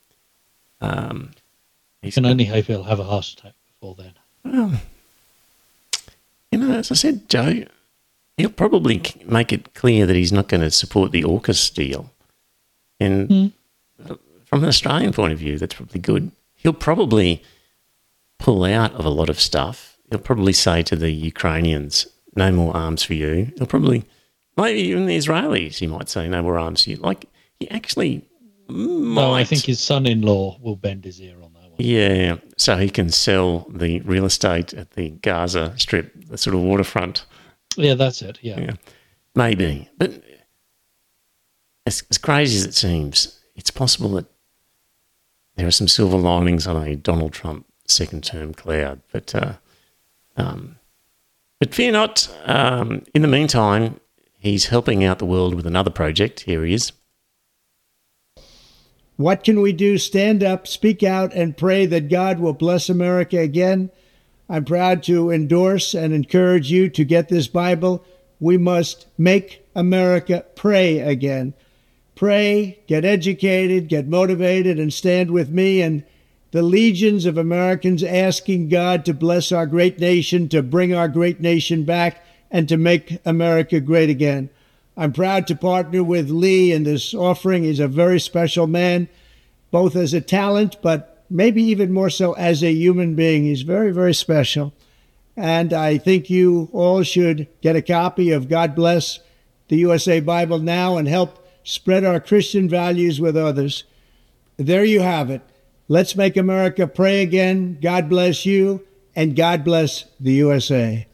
you can only hope he'll have a heart attack before then.
Well, you know, as I said, Joe, he'll probably make it clear that he's not going to support the AUKUS deal. And from an Australian point of view, that's probably good. He'll probably pull out of a lot of stuff. He'll probably say to the Ukrainians, no more arms for you. He'll probably, maybe even the Israelis, he might say, no more arms for you. Like, he actually might.
No, I think his son-in-law will bend his ear on that one.
Yeah, so he can sell the real estate at the Gaza Strip, the sort of waterfront.
Yeah, that's it, yeah.
Maybe. But as crazy as it seems, it's possible that there are some silver linings on a Donald Trump second-term cloud. But fear not. In the meantime, he's helping out the world with another project. Here he is.
What can we do? Stand up, speak out, and pray that God will bless America again. I'm proud to endorse and encourage you to get this Bible. We must make America pray again. Pray, get educated, get motivated, and stand with me and the legions of Americans asking God to bless our great nation, to bring our great nation back, and to make America great again. I'm proud to partner with Lee in this offering. He's a very special man, both as a talent, but maybe even more so as a human being. He's very, very special. And I think you all should get a copy of God Bless the USA Bible now and help spread our Christian values with others. There you have it. Let's make America pray again. God bless you, and God bless the USA.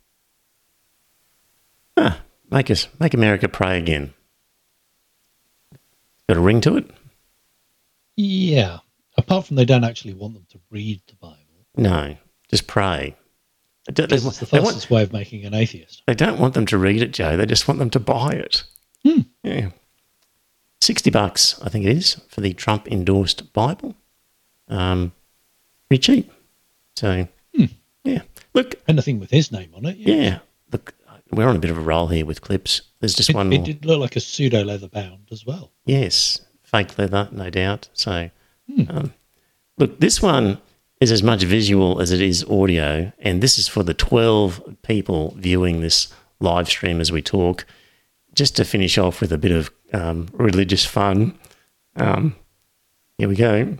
Make America pray again. Got a ring to it?
Yeah. Apart from they don't actually want them to read the Bible.
No, just pray.
It's the fastest way of making an atheist.
They don't want them to read it, Joe. They just want them to buy it. Yeah. $60, I think it is, for the Trump-endorsed Bible. Pretty cheap. So, yeah. Look.
Anything with his name on it.
Yeah. Look, we're on a bit of a roll here with clips. There's just one more.
It did look like a pseudo-leather bound as well.
Yes. Fake leather, no doubt. So, look, this one is as much visual as it is audio, and this is for the 12 people viewing this live stream as we talk. Just to finish off with a bit of religious fun. Here we go.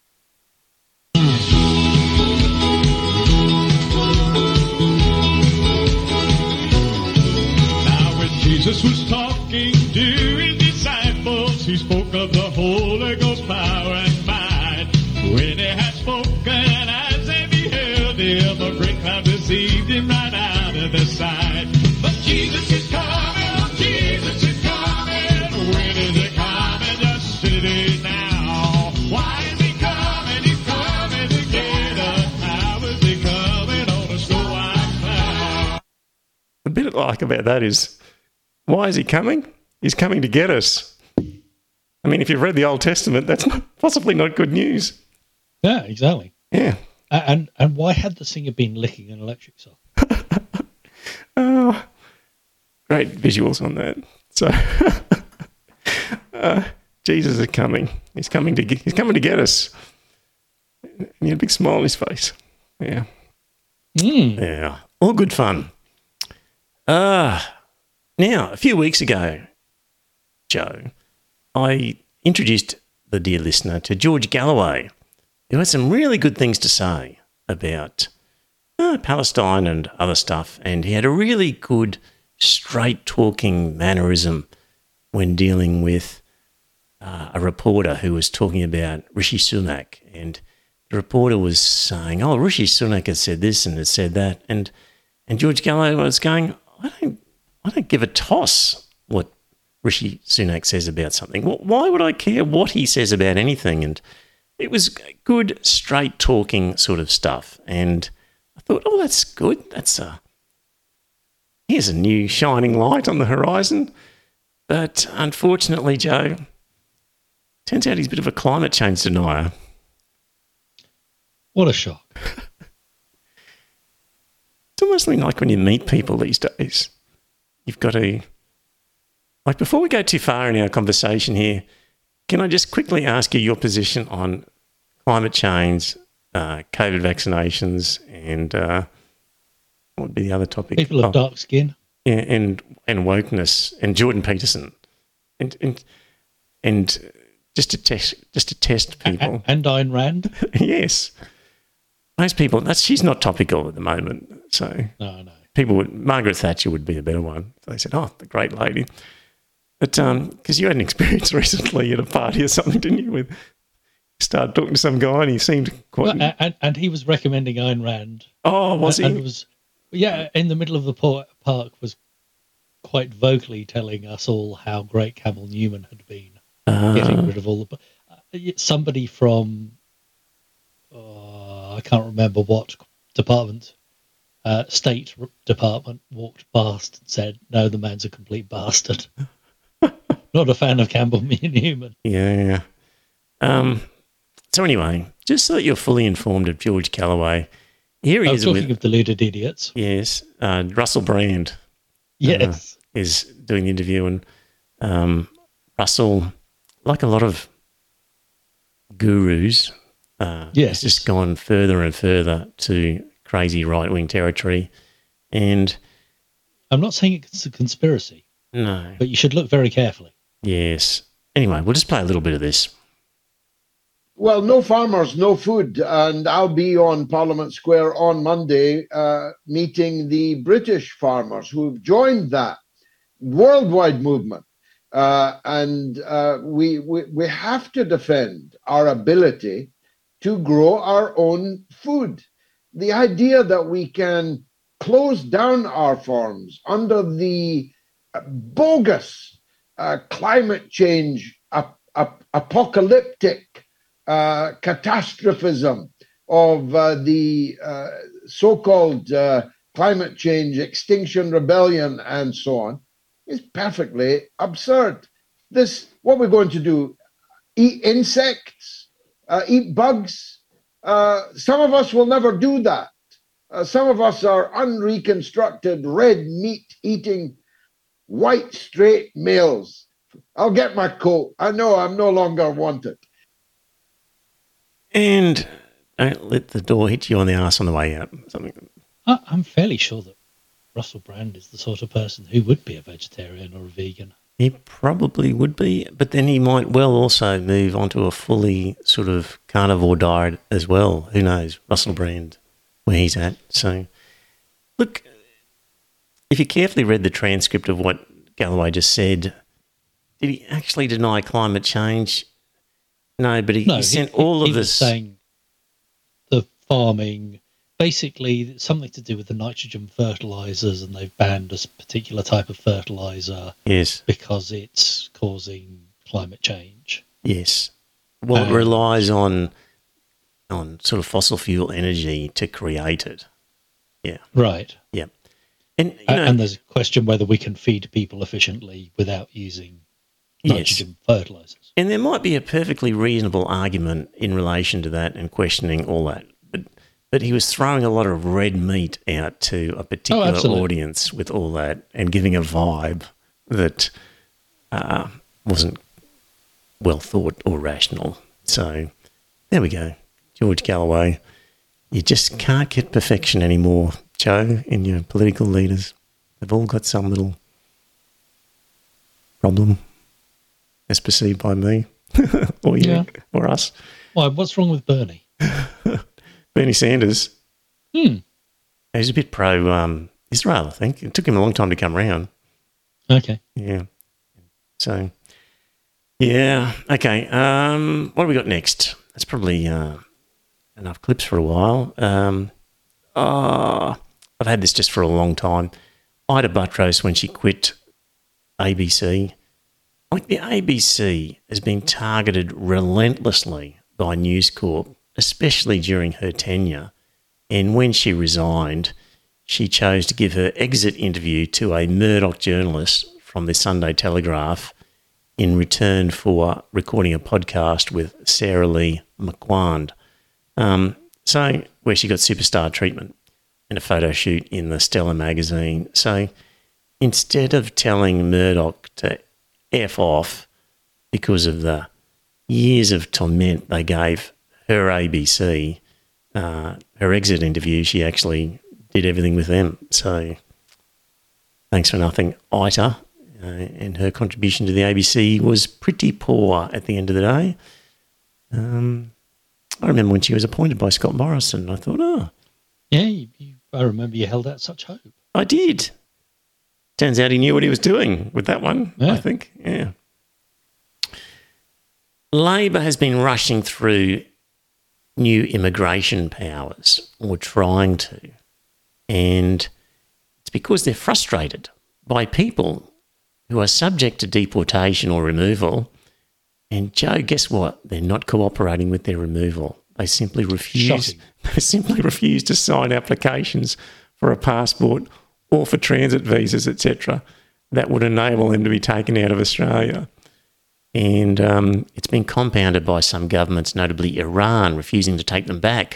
Now when Jesus was talking to his disciples, he spoke of the Holy Ghost power and might. When he had spoken, as they beheld him, a great cloud deceived him right out of their sight. But Jesus is coming, Jesus is coming. When is he coming? Just city now. Why is he coming? He's coming to get us. How is he coming on a snow white cloud?
The bit I like about that is, why is he coming? He's coming to get us. I mean, if you've read the Old Testament, that's possibly not good news.
Yeah, exactly.
Yeah.
And why had the singer been licking an electric socket?
Oh, great visuals on that. So, Jesus is coming. He's coming to get us. And he had a big smile on his face. Yeah. Yeah. All good fun. Now, a few weeks ago, Joe, I introduced the dear listener to George Galloway, who had some really good things to say about Palestine and other stuff. And he had a really good, straight-talking mannerism when dealing with a reporter who was talking about Rishi Sunak. And the reporter was saying, oh, Rishi Sunak has said this and has said that. And George Galloway was going, I don't give a toss what Rishi Sunak says about something. Why would I care what he says about anything? And it was good, straight-talking sort of stuff. And I thought, oh, that's good. Here's a new shining light on the horizon. But unfortunately, Joe, turns out he's a bit of a climate change denier.
What a shock.
It's almost like when you meet people these days, you've got to... Like, before we go too far in our conversation here, can I just quickly ask you your position on climate change, COVID vaccinations, and what would be the other topic?
People of dark skin.
Yeah, and wokeness, and Jordan Peterson, and just to test people.
And Ayn Rand.
Yes, most people. She's not topical at the moment. So
no.
Margaret Thatcher would be a better one. They said, "Oh, the great lady." But because you had an experience recently at a party or something, didn't you? With started talking to some guy and he seemed quite...
Well, and he was recommending Ayn Rand.
Oh, was he?
And in the middle of the park was quite vocally telling us all how great Campbell Newman had been, getting rid of all the... somebody from, I can't remember what department, State Department, walked past and said, no, the man's a complete bastard. Not a fan of Campbell Newman.
Yeah. So anyway, just so that you're fully informed of George Galloway, here he is.
Talking of deluded idiots.
Yes, Russell Brand.
Yes,
is doing the interview, and Russell, like a lot of gurus, has just gone further and further to crazy right-wing territory. And
I'm not saying it's a conspiracy.
No.
But you should look very carefully.
Yes. Anyway, we'll just play a little bit of this.
Well, no farmers, no food. And I'll be on Parliament Square on Monday meeting the British farmers who've joined that worldwide movement. We have to defend our ability to grow our own food. The idea that we can close down our farms under the bogus climate change apocalyptic catastrophism of the so-called climate change extinction rebellion and so on is perfectly absurd. What we're going to do, eat insects, eat bugs. Some of us will never do that. Some of us are unreconstructed, red meat eating, white straight males. I'll get my coat. I know I'm no longer wanted.
And don't let the door hit you on the arse on the way out. Something.
I'm fairly sure that Russell Brand is the sort of person who would be a vegetarian or a vegan.
He probably would be, but then he might well also move onto a fully sort of carnivore diet as well. Who knows? Russell Brand, where he's at. So, look, if you carefully read the transcript of what Galloway just said, did he actually deny climate change? No, but he sent all of this.
Saying the farming, basically something to do with the nitrogen fertilizers, and they've banned a particular type of fertilizer.
Yes,
because it's causing climate change.
Yes, well, it relies on sort of fossil fuel energy to create it. Yeah,
right.
Yeah,
and there's a question whether we can feed people efficiently without using nitrogen fertilizers.
And there might be a perfectly reasonable argument in relation to that and questioning all that. But he was throwing a lot of red meat out to a particular audience with all that and giving a vibe that wasn't well thought or rational. So there we go. George Galloway, you just can't get perfection anymore, Joe, in your political leaders. They've all got some little problem, as perceived by me or you or us.
Why? What's wrong with Bernie?
Bernie Sanders. He's a bit pro-Israel, I think. It took him a long time to come around.
Okay.
Yeah. So, yeah. Okay. What have we got next? That's probably enough clips for a while. I've had this just for a long time. Ita Buttrose, when she quit ABC, like the ABC has been targeted relentlessly by News Corp, especially during her tenure. And when she resigned, she chose to give her exit interview to a Murdoch journalist from the Sunday Telegraph in return for recording a podcast with Sarah Lee McQuand. So where she got superstar treatment in a photo shoot in the Stella magazine. So instead of telling Murdoch to F off because of the years of torment they gave her ABC, her exit interview, she actually did everything with them. So thanks for nothing, Ita. And her contribution to the ABC was pretty poor at the end of the day. I remember when she was appointed by Scott Morrison, I thought,
yeah, I remember you held out such hope.
I did. Turns out he knew what he was doing with that one, I think. Yeah. Labor has been rushing through new immigration powers, or trying to. And it's because they're frustrated by people who are subject to deportation or removal. And Joe, guess what? They're not cooperating with their removal. They simply refuse. They simply refuse to sign applications for a passport or for transit visas, etc., that would enable them to be taken out of Australia. And it's been compounded by some governments, notably Iran, refusing to take them back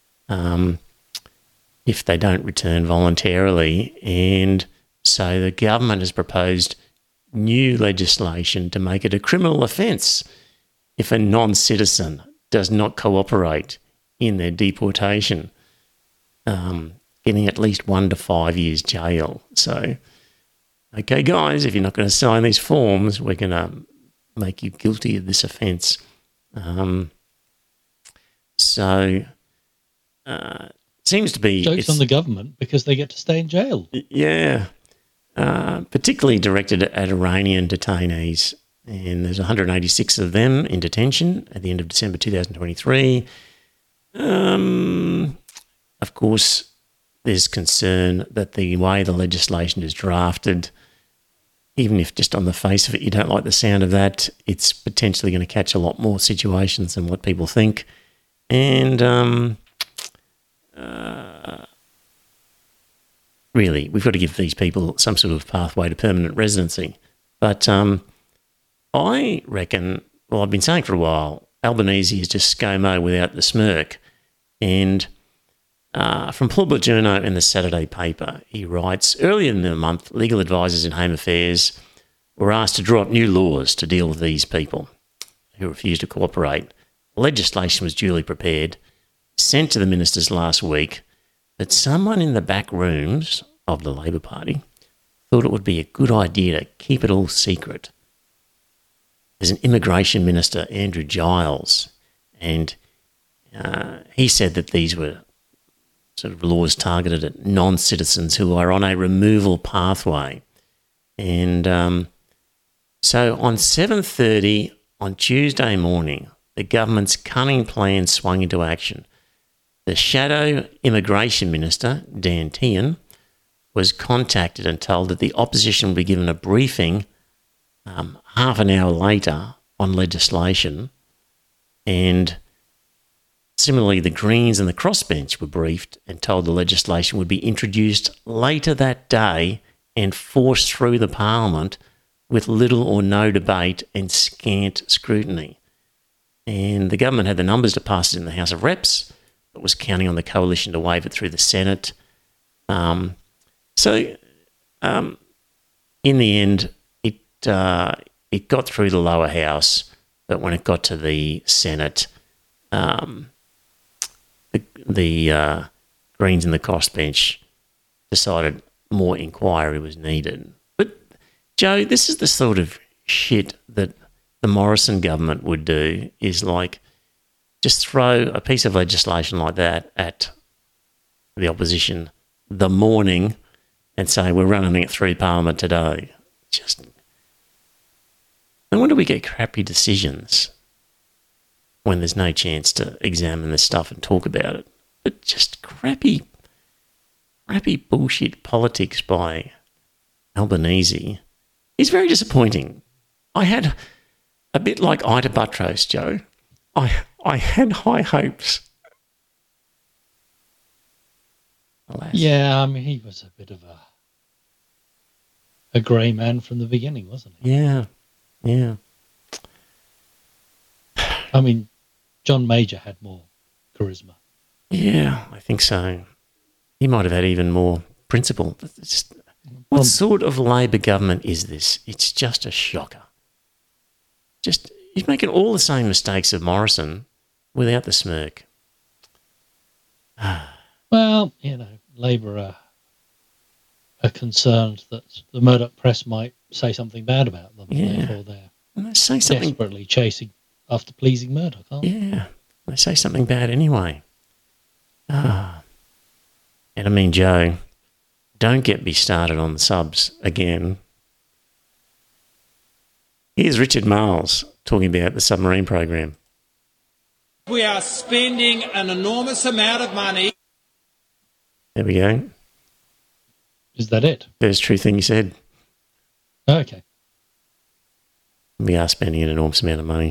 if they don't return voluntarily. And so the government has proposed new legislation to make it a criminal offence if a non-citizen does not cooperate in their deportation, getting at least 1 to 5 years jail. So, okay, guys, if you're not going to sign these forms, we're going to make you guilty of this offence. So, seems to be...
Joke's on the government because they get to stay in jail.
Yeah. Particularly directed at Iranian detainees. And there's 186 of them in detention at the end of December 2023. Of course, there's concern that the way the legislation is drafted, even if just on the face of it you don't like the sound of that, it's potentially going to catch a lot more situations than what people think. And really, we've got to give these people some sort of pathway to permanent residency. But I reckon, well, I've been saying for a while, Albanese is just ScoMo without the smirk. And from Paul Bourgeono in the Saturday paper, he writes, earlier in the month, legal advisors in Home Affairs were asked to draw up new laws to deal with these people who refused to cooperate. Legislation was duly prepared, sent to the ministers last week, but someone in the back rooms of the Labor Party thought it would be a good idea to keep it all secret. There's an immigration minister, Andrew Giles, and he said that these were sort of laws targeted at non-citizens who are on a removal pathway. And so on 7:30 on Tuesday morning, the government's cunning plan swung into action. The shadow immigration minister, Dan Tehan, was contacted and told that the opposition would be given a briefing half an hour later on legislation. And similarly, the Greens and the crossbench were briefed and told the legislation would be introduced later that day and forced through the Parliament with little or no debate and scant scrutiny. And the government had the numbers to pass it in the House of Reps, but was counting on the coalition to wave it through the Senate. In the end, it got through the lower house, but when it got to the Senate, the Greens and the crossbench decided more inquiry was needed. But, Joe, this is the sort of shit that the Morrison government would do, is like just throw a piece of legislation like that at the opposition the morning and say, we're running it through Parliament today. Just, no wonder we get crappy decisions when there's no chance to examine this stuff and talk about it. But just crappy bullshit politics by Albanese is very disappointing. I had, a bit like Ita Buttrose, Joe, I had high hopes. Alas.
Yeah, I mean, he was a bit of a grey man from the beginning, wasn't he?
Yeah.
I mean, John Major had more charisma.
Yeah, I think so. He might have had even more principle. What sort of Labor government is this? It's just a shocker. He's making all the same mistakes of Morrison without the smirk.
Well, Labor are concerned that the Murdoch press might say something bad about them.
Yeah.
And therefore they're
say something
desperately chasing after pleasing Murdoch, aren't they?
Yeah, they say something bad anyway. And I mean, Joe, don't get me started on the subs again. Here's Richard Marles talking about the submarine program.
We are spending an enormous amount of money.
There we go.
Is that it?
First true thing you said.
Okay.
We are spending an enormous amount of money.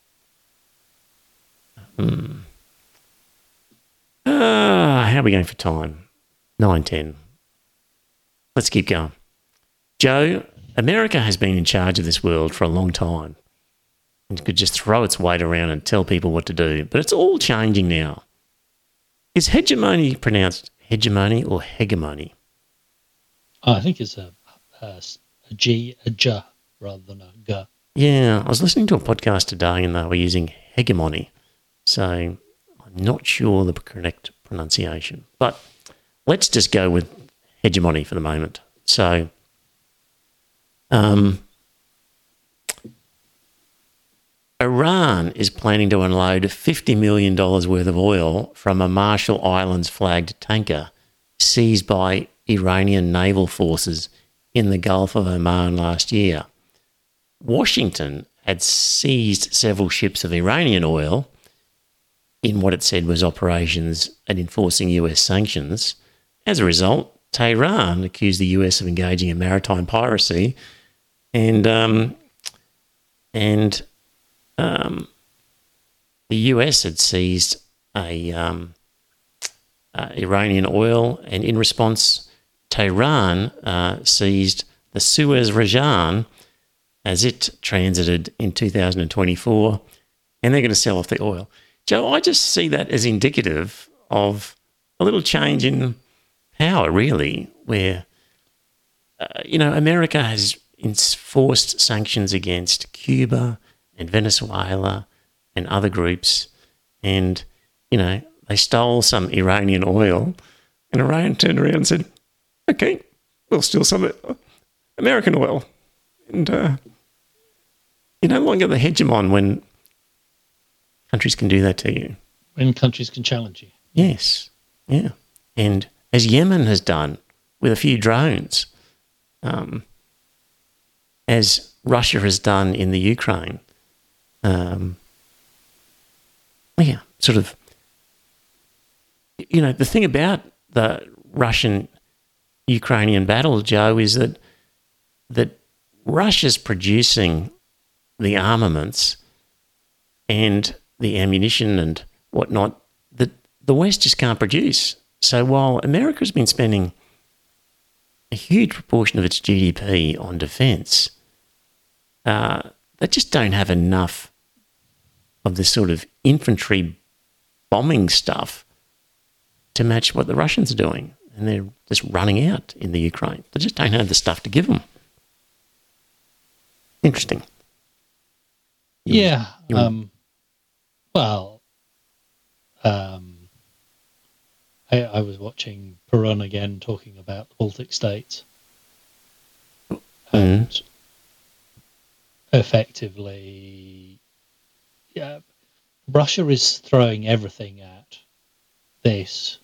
How are we going for time? 9:10. Let's keep going. Joe, America has been in charge of this world for a long time and could just throw its weight around and tell people what to do. But it's all changing now. Is hegemony pronounced hegemony or hegemony?
I think it's a G, a J, rather than a G.
Yeah, I was listening to a podcast today and they were using hegemony. So I'm not sure the correct pronunciation. But let's just go with hegemony for the moment. So Iran Tehran is planning to unload $50 million worth of oil from a Marshall Islands flagged tanker seized by Iranian naval forces in the Gulf of Oman last year. Washington had seized several ships of Iranian oil in what it said was operations at enforcing US sanctions. As a result, Tehran accused the US of engaging in maritime piracy, and the US had seized Iranian oil, and in response, Tehran seized the Suez Rajan as it transited in 2024, and they're going to sell off the oil. Joe, I just see that as indicative of a little change in power, really, where, America has enforced sanctions against Cuba and Venezuela and other groups, and, they stole some Iranian oil, and Iran turned around and said, okay, we'll steal some American oil. And you're no longer the hegemon when countries can do that to you.
When countries can challenge you.
Yes, yeah. And as Yemen has done with a few drones, as Russia has done in the Ukraine, the thing about the Russian-Ukrainian battle, Joe, is that Russia's producing the armaments and the ammunition and whatnot that the West just can't produce. So while America's been spending a huge proportion of its GDP on defence, they just don't have enough of this sort of infantry bombing stuff to match what the Russians are doing. And they're just running out in the Ukraine. They just don't have the stuff to give them. Interesting.
Yeah. I was watching Perun again talking about the Baltic states. And effectively, Russia is throwing everything at this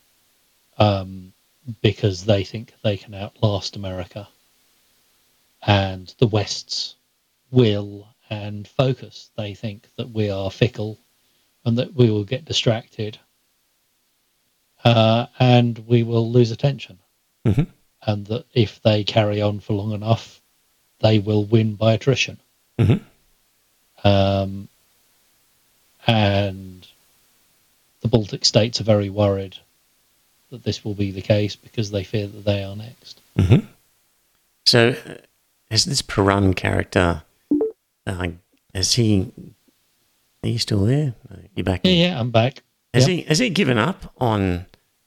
because they think they can outlast America. And the West's will and focus. They think that we are fickle and that we will get distracted and we will lose attention.
Mm-hmm.
And that if they carry on for long enough, they will win by attrition.
Mm-hmm.
And the Baltic states are very worried that this will be the case because they fear that they are next.
Mm-hmm. So, has this Perun character, are you still there? You back?
Yeah, I'm back.
Has he given up on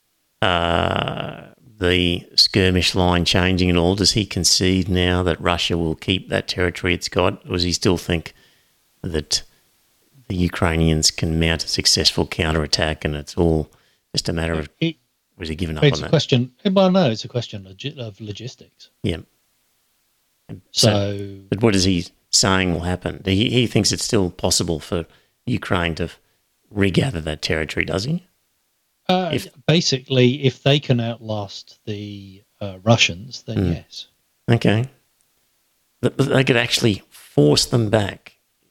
the skirmish line changing at all? Does he concede now that Russia will keep that territory it's got, or does he still think that the Ukrainians can mount a successful counterattack and it's all just a matter of... was he given up on that?
It's a question of logistics.
Yeah.
So,
but what is he saying will happen? He thinks it's still possible for Ukraine to regather that territory, does he?
Basically, if they can outlast the Russians, then yes.
Okay. But they could actually force them back.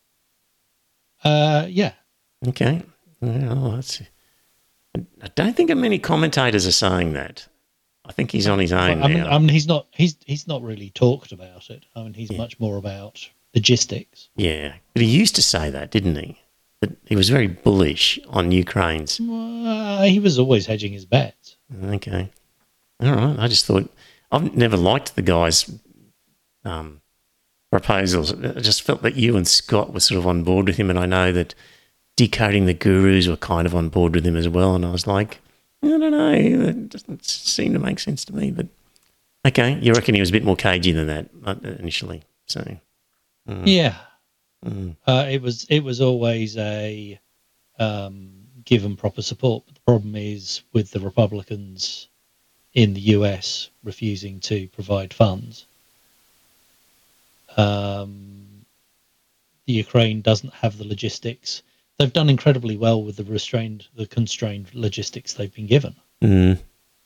Yeah.
Okay. Well, I don't think many commentators are saying that. I think he's on his own now.
I mean, he's not really talked about it. I mean, he's much more about logistics.
Yeah, but he used to say that, didn't he? That he was very bullish on Ukraine's.
He was always hedging his bets.
Okay, all right. I just thought I've never liked the guy's proposals. I just felt that you and Scott were sort of on board with him, and I know that Decoding the Gurus were kind of on board with him as well. And I was like, I don't know, that doesn't seem to make sense to me. But okay, you reckon he was a bit more cagey than that initially? So
yeah, it was always a given proper support. But the problem is with the Republicans in the US refusing to provide funds. the Ukraine doesn't have the logistics. They've done incredibly well with the constrained logistics they've been given.
Mm.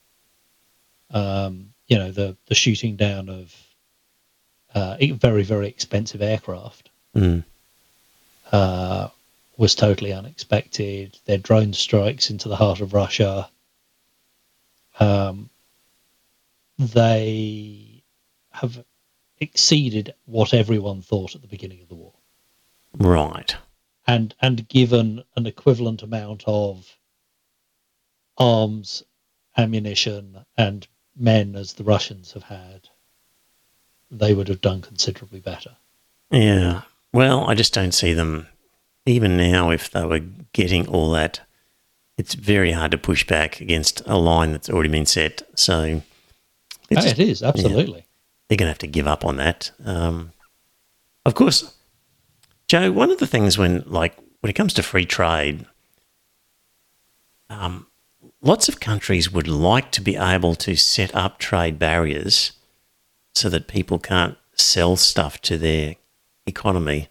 The shooting down of very, very expensive aircraft was totally unexpected. Their drone strikes into the heart of Russia. They have exceeded what everyone thought at the beginning of the war.
Right.
And given an equivalent amount of arms, ammunition, and men as the Russians have had, they would have done considerably better.
Yeah. Well, I just don't see them, even now, if they were getting all that, it's very hard to push back against a line that's already been set. So
it is, absolutely.
Yeah, they're going to have to give up on that. Of course, Joe, one of the things when it comes to free trade, lots of countries would like to be able to set up trade barriers so that people can't sell stuff to their economy.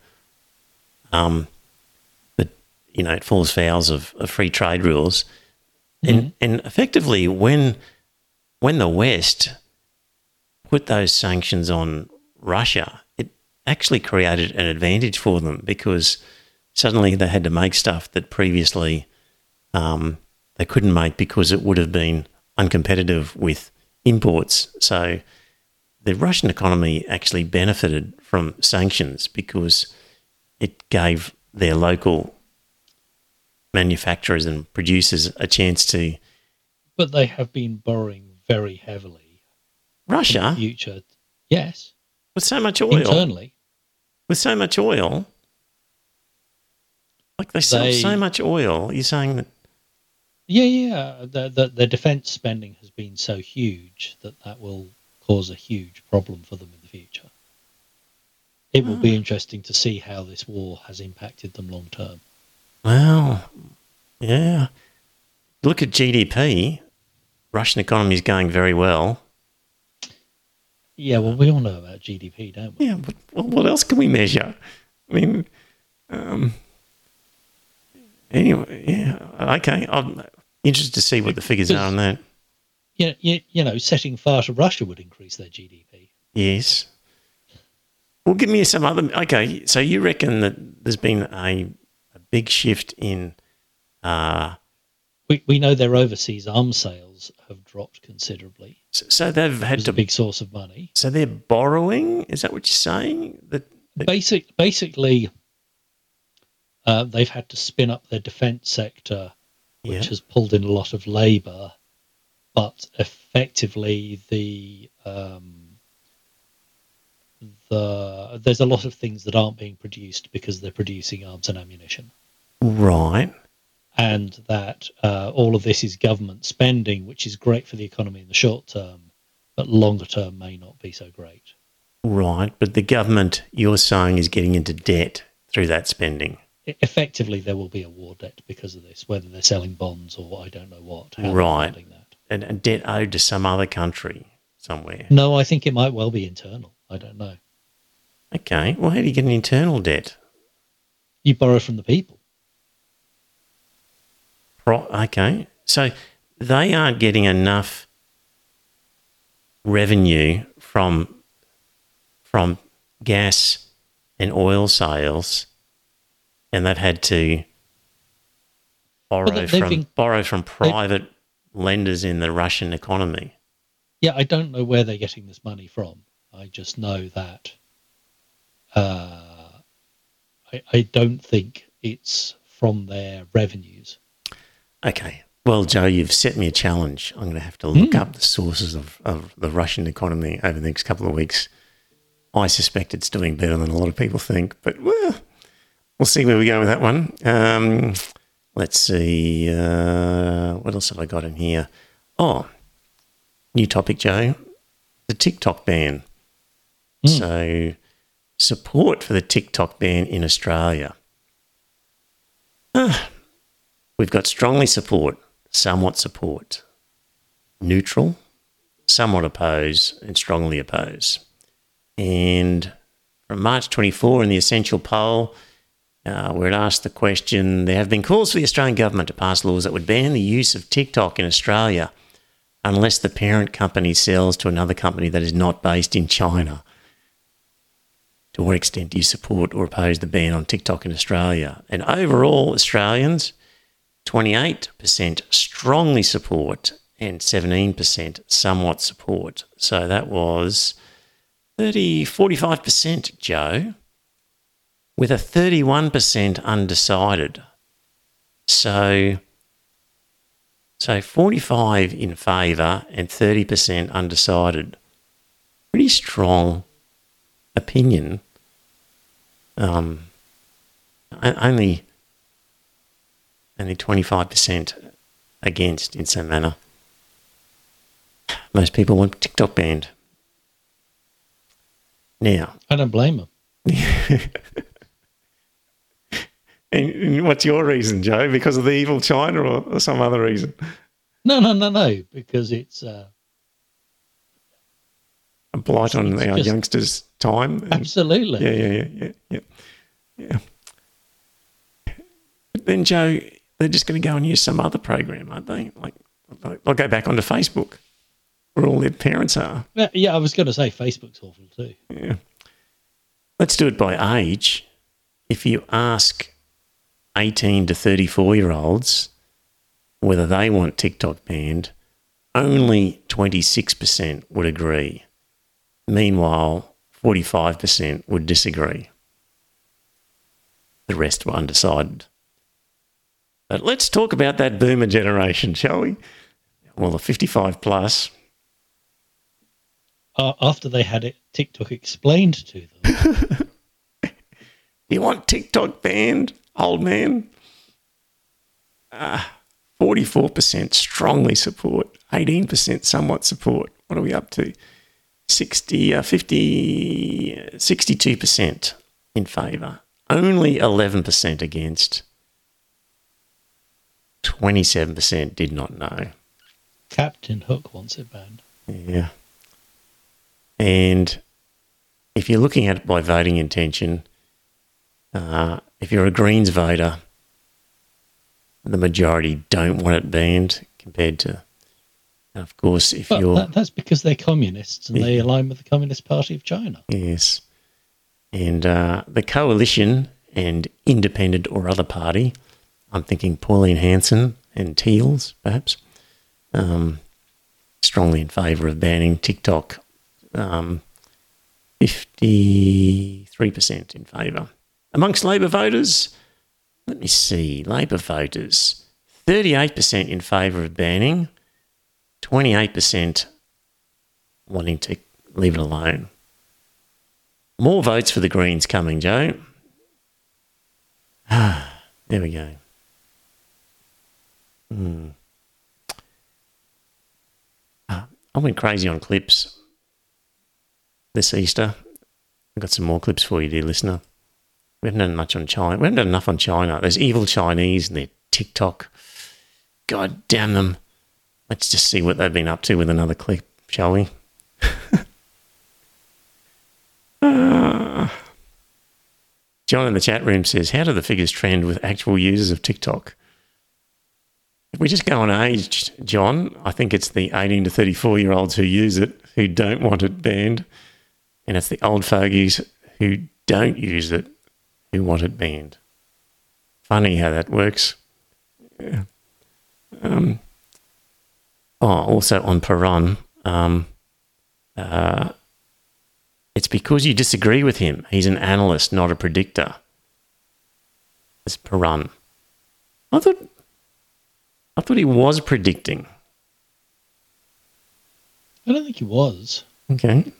But, it falls foul of free trade rules. And effectively, when the West put those sanctions on Russia, it actually created an advantage for them because suddenly they had to make stuff that previously they couldn't make because it would have been uncompetitive with imports. So the Russian economy actually benefited from sanctions because it gave their local manufacturers and producers a chance to...
But they have been borrowing very heavily.
Russia?
In the future. Yes.
With so much oil.
Internally.
With so much oil. Like they sell so much oil. You're saying that...
Yeah. The defence spending has been so huge that will cause a huge problem for them in the future. It will be interesting to see how this war has impacted them long term.
Well, yeah. Look at GDP. Russian economy is going very well.
Yeah, well, we all know about GDP, don't we?
Yeah, but what else can we measure? I mean, anyway, yeah, okay. I'm interested to see what the figures are on that.
Yeah, setting fire to Russia would increase their GDP.
Yes. Well, give me some other... Okay, so you reckon that there's been a big shift in...
We know their overseas arms sales have dropped considerably.
So they've had to...
a big source of money.
So they're borrowing? Is that what you're saying?
Basically, they've had to spin up their defence sector, which has pulled in a lot of labour, but effectively there's a lot of things that aren't being produced because they're producing arms and ammunition.
Right.
And that all of this is government spending, which is great for the economy in the short term, but longer term may not be so great.
Right, but the government, you're saying, is getting into debt through that spending.
Effectively, there will be a war debt because of this, whether they're selling bonds or I don't know what.
Right, and debt owed to some other country somewhere.
No, I think it might well be internal. I don't know.
Okay, well, how do you get an internal debt?
You borrow from the people.
Okay, so they aren't getting enough revenue from gas and oil sales, and they've had to borrow from private lenders in the Russian economy.
Yeah, I don't know where they're getting this money from. I just know that I don't think it's from their revenues.
Okay. Well, Joe, you've set me a challenge. I'm going to have to look up the sources of the Russian economy over the next couple of weeks. I suspect it's doing better than a lot of people think, but we'll see where we go with that one. Let's see. What else have I got in here? Oh, new topic, Joe. The TikTok ban. So, support for the TikTok ban in Australia. We've got strongly support, somewhat support, neutral, somewhat oppose, and strongly oppose. And from March 24 in the Essential poll, where it asked the question, there have been calls for the Australian government to pass laws that would ban the use of TikTok in Australia unless the parent company sells to another company that is not based in China. To what extent do you support or oppose the ban on TikTok in Australia? And overall, Australians, 28% strongly support and 17% somewhat support. So that was 45%, Joe, with a 31% undecided. So 45 in favour and 30% undecided. Pretty strong opinion. Only 25% against in some manner. Most people want TikTok banned. Now,
I don't blame them.
And what's your reason, Joe? Because of the evil China or some other reason?
No. Because it's
a blight on our youngsters' time.
Absolutely.
Yeah. But then, Joe, they're just going to go and use some other program, aren't they? Like they'll go back onto Facebook, where all their parents are.
Yeah, I was going to say Facebook's awful too.
Yeah. Let's do it by age. If you ask 18 to 34-year-olds whether they want TikTok banned, only 26% would agree. Meanwhile, 45% would disagree. The rest were undecided. But let's talk about that boomer generation, shall we? Well, the 55 plus.
After they had TikTok explained to them.
You want TikTok banned, old man? 44% strongly support, 18% somewhat support. What are we up to? 62% in favour. Only 11% against. 27% did not know.
Captain Hook wants it banned.
Yeah. And if you're looking at it by voting intention, if you're a Greens voter, the majority don't want it banned compared to, of course, if you're...
That's because they're communists and they align with the Communist Party of China.
Yes. And the coalition and independent or other party, I'm thinking Pauline Hanson and Teals, perhaps, strongly in favour of banning TikTok. 53% in favour. Amongst Labor voters, let me see, Labor voters, 38% in favour of banning, 28% wanting to leave it alone. More votes for the Greens coming, Joe. There we go. I went crazy on clips this Easter. I've got some more clips for you, dear listener. We haven't done much on China. We haven't done enough on China. There's evil Chinese and their TikTok. God damn them. Let's just see what they've been up to with another clip, shall we? John in the chat room says, how do the figures trend with actual users of TikTok? If we just go on age, John, I think it's the 18 to 34-year-olds who use it, who don't want it banned, and it's the old fogies who don't use it, who want it banned. Funny how that works. Yeah. Also on Perron, it's because you disagree with him. He's an analyst, not a predictor. It's Perron. I thought he was predicting.
I don't think he was.
Okay.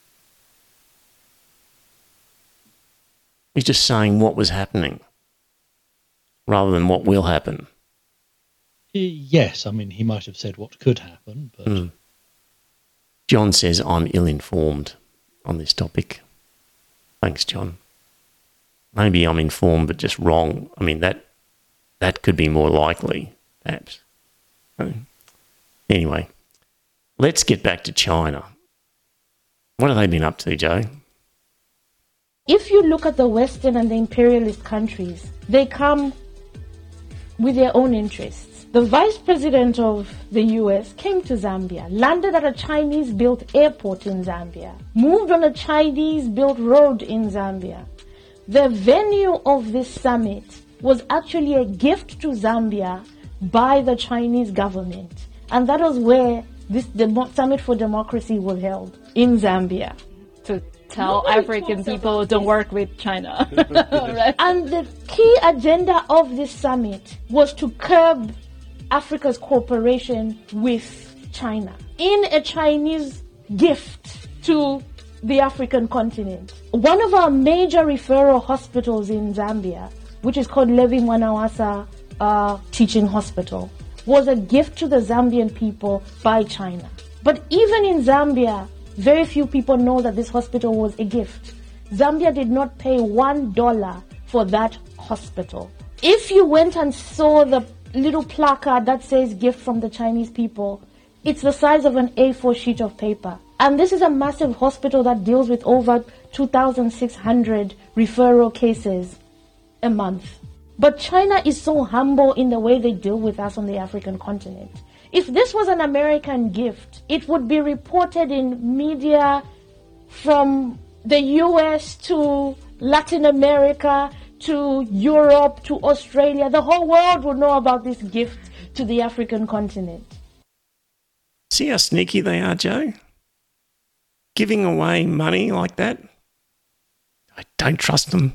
He's just saying what was happening rather than what will happen.
Yes, I mean, he might have said what could happen, but...
John says I'm ill-informed on this topic. Thanks, John. Maybe I'm informed but just wrong. I mean, that could be more likely, perhaps. Anyway, let's get back to China. What have they been up to, Joe?
If you look at the Western and the imperialist countries, they come with their own interests. The vice president of the US came to Zambia, landed at a Chinese-built airport in Zambia, moved on a Chinese-built road in Zambia. The venue of this summit was actually a gift to Zambia by the Chinese government. And that was where this Summit for Democracy was held, in Zambia.
To tell African people don't work with China. Right?
And the key agenda of this summit was to curb Africa's cooperation with China in a Chinese gift to the African continent. One of our major referral hospitals in Zambia, which is called Levi Mwanawasa Teaching Hospital, was a gift to the Zambian people by China. But even in Zambia, very few people know that this hospital was a gift. Zambia did not pay $1 for that hospital. If you went and saw the little placard that says gift from the Chinese people, it's the size of an A4 sheet of paper. And this is a massive hospital that deals with over 2,600 referral cases a month. But China is so humble in the way they deal with us on the African continent. If this was an American gift, it would be reported in media from the US to Latin America to Europe to Australia. The whole world would know about this gift to the African continent.
See how sneaky they are, Joe? Giving away money like that? I don't trust them.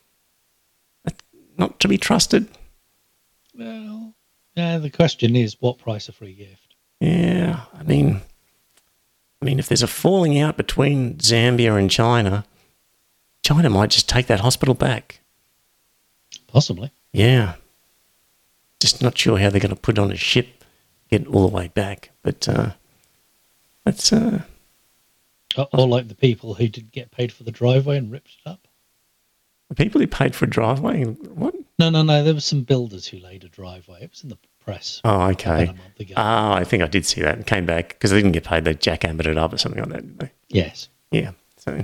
Not to be trusted.
Well, yeah, the question is, what price a free gift?
Yeah, I mean, if there's a falling out between Zambia and China, China might just take that hospital back.
Possibly.
Yeah. Just not sure how they're going to put it on a ship, get it all the way back. But that's...
Or like the people who didn't get paid for the driveway and ripped it up.
The people who paid for a driveway? What?
No. There were some builders who laid a driveway. It was in the press.
Oh, okay.
About a month ago.
Oh, I think I did see that and came back because they didn't get paid. They jackhammered it up or something like that, didn't they?
Yes.
Yeah. So,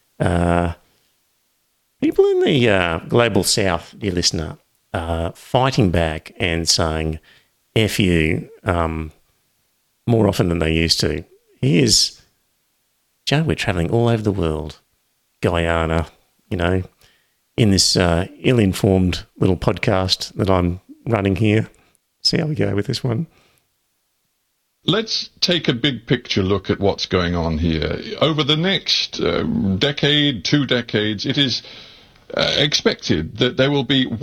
people in the global south, dear listener, fighting back and saying F you more often than they used to. Here's, Joe, we're travelling all over the world. Guyana, in this ill-informed little podcast that I'm running here. See how we go with this one.
Let's take a big picture look at what's going on here. Over the next decade, 2 decades, it is expected that there will be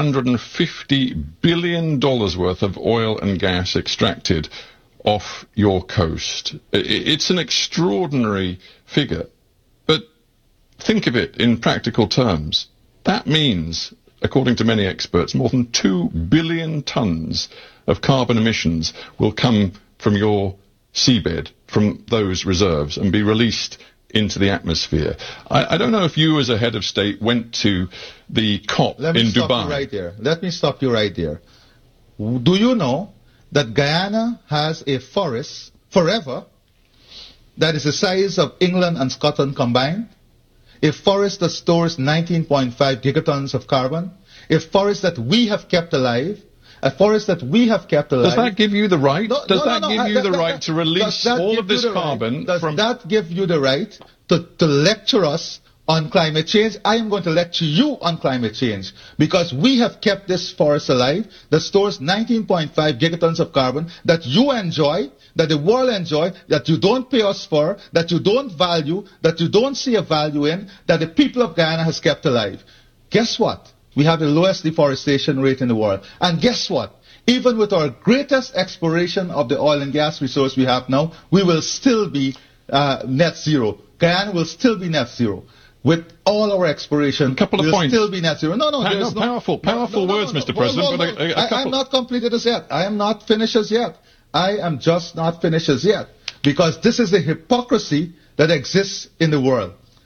$150 billion worth of oil and gas extracted off your coast. It's an extraordinary figure, but think of it in practical terms. That means, according to many experts, more than 2 billion tons of carbon emissions will come from your seabed, from those reserves, and be released into the atmosphere. I don't know if you as a head of state went to the COP in Dubai.
Let me stop you right there. Do you know that Guyana has a forest forever that is the size of England and Scotland combined? A forest that stores 19.5 gigatons of carbon, a forest that we have kept alive, a forest that we have kept alive.
Does that give you the right? Does that give you the right to release all of this carbon?
Does that give you the right to lecture us on climate change? I am going to lecture you on climate change because we have kept this forest alive that stores 19.5 gigatons of carbon that you enjoy, that the world enjoy, that you don't pay us for, that you don't value, that you don't see a value in, that the people of Guyana has kept alive. Guess what? We have the lowest deforestation rate in the world. And guess what? Even with our greatest exploration of the oil and gas resource we have now, we will still be net zero. Guyana will still be net zero. With all our exploration, we'll still be net zero.
Powerful words, Mr. President.
I'm not completed as yet. I am not finished as yet. I am just not finished as yet. Because this is the hypocrisy that exists in the world.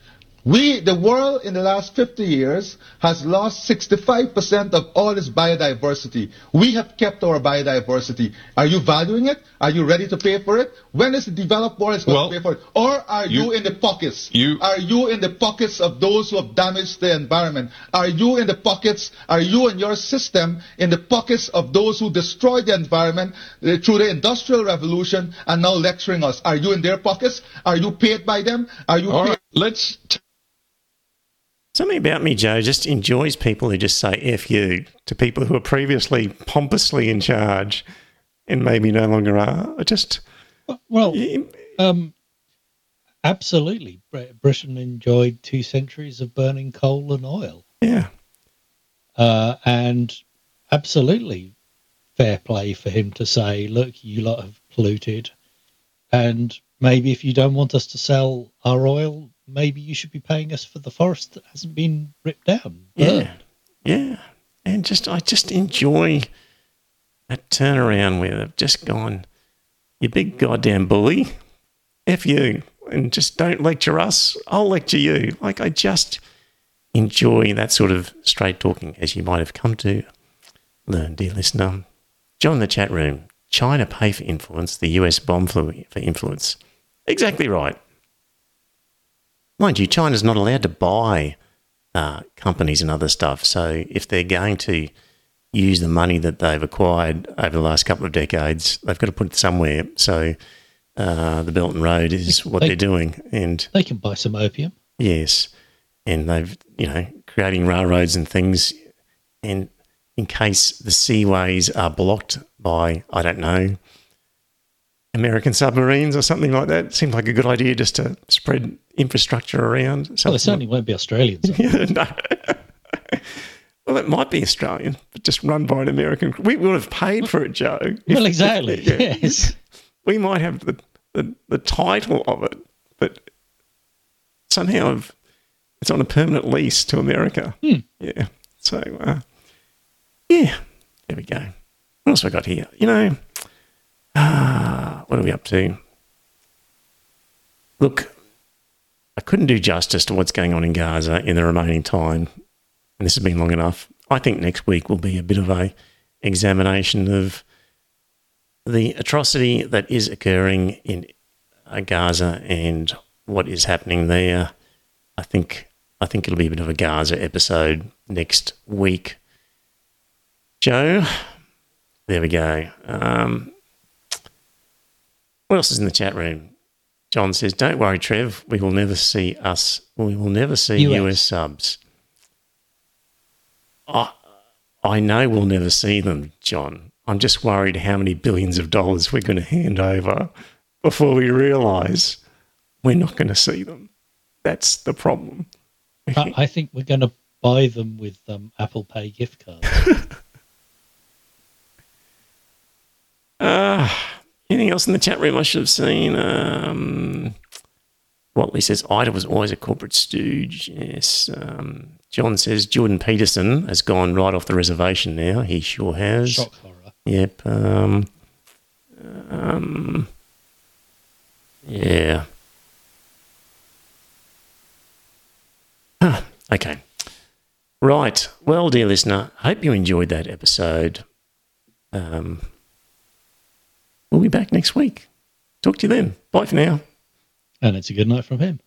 The world in the last 50 years has lost 65% of all its biodiversity. We have kept our biodiversity. Are you valuing it? Are you ready to pay for it? When is the developed world going to pay for it? Or are you in the pockets? Are you in the pockets of those who have damaged the environment? Are you in the pockets? Are you and your system in the pockets of those who destroyed the environment through the Industrial Revolution and now lecturing us? Are you in their pockets? Are you paid by them? Are you
All
paid?
right, let's
Something about me, Joe, just enjoys people who just say F you to people who are previously pompously in charge and maybe no longer are.
Absolutely. Britain enjoyed 2 centuries of burning coal and oil.
Yeah.
And absolutely fair play for him to say, look, you lot have polluted, and maybe if you don't want us to sell our oil, maybe you should be paying us for the forest that hasn't been ripped down.
Yeah. And I just enjoy that turnaround where they've just gone, you big goddamn bully, F you, and just don't lecture us, I'll lecture you. Like, I just enjoy that sort of straight talking, as you might have come to learn, dear listener. John in the chat room, China pay for influence, the US bomb for influence. Exactly right. Mind you, China's not allowed to buy companies and other stuff. So if they're going to use the money that they've acquired over the last couple of decades, they've got to put it somewhere. So the Belt and Road is what they're doing. And
they can buy some opium.
Yes. And they've, creating railroads and things. And in case the seaways are blocked by, I don't know, American submarines or something like that. It seemed like a good idea just to spread infrastructure around.
Well, it certainly won't be Australians.
No. Well, it might be Australian, but just run by an American. We would have paid for it, Joe.
Well, exactly. Yes.
We might have the title of it, but somehow it's on a permanent lease to America. Yeah. So, there we go. What else have I got here? What are we up to? Look, I couldn't do justice to what's going on in Gaza in the remaining time, and this has been long enough. I think next week will be a bit of a examination of the atrocity that is occurring in Gaza and what is happening there. I think it'll be a bit of a Gaza episode next week. Joe, there we go. What else is in the chat room? John says, don't worry, Trev, we will never see US subs. I know we'll never see them, John. I'm just worried how many billions of dollars we're going to hand over before we realise we're not going to see them. That's the problem.
I think we're going to buy them with Apple Pay gift cards.
Anything else in the chat room I should have seen? Watley says, Ida was always a corporate stooge. Yes. John says, Jordan Peterson has gone right off the reservation now. He sure has.
Shock horror.
Yep. Yeah. Okay. Right. Well, dear listener, hope you enjoyed that episode. We'll be back next week. Talk to you then. Bye for now.
And it's a good night from him.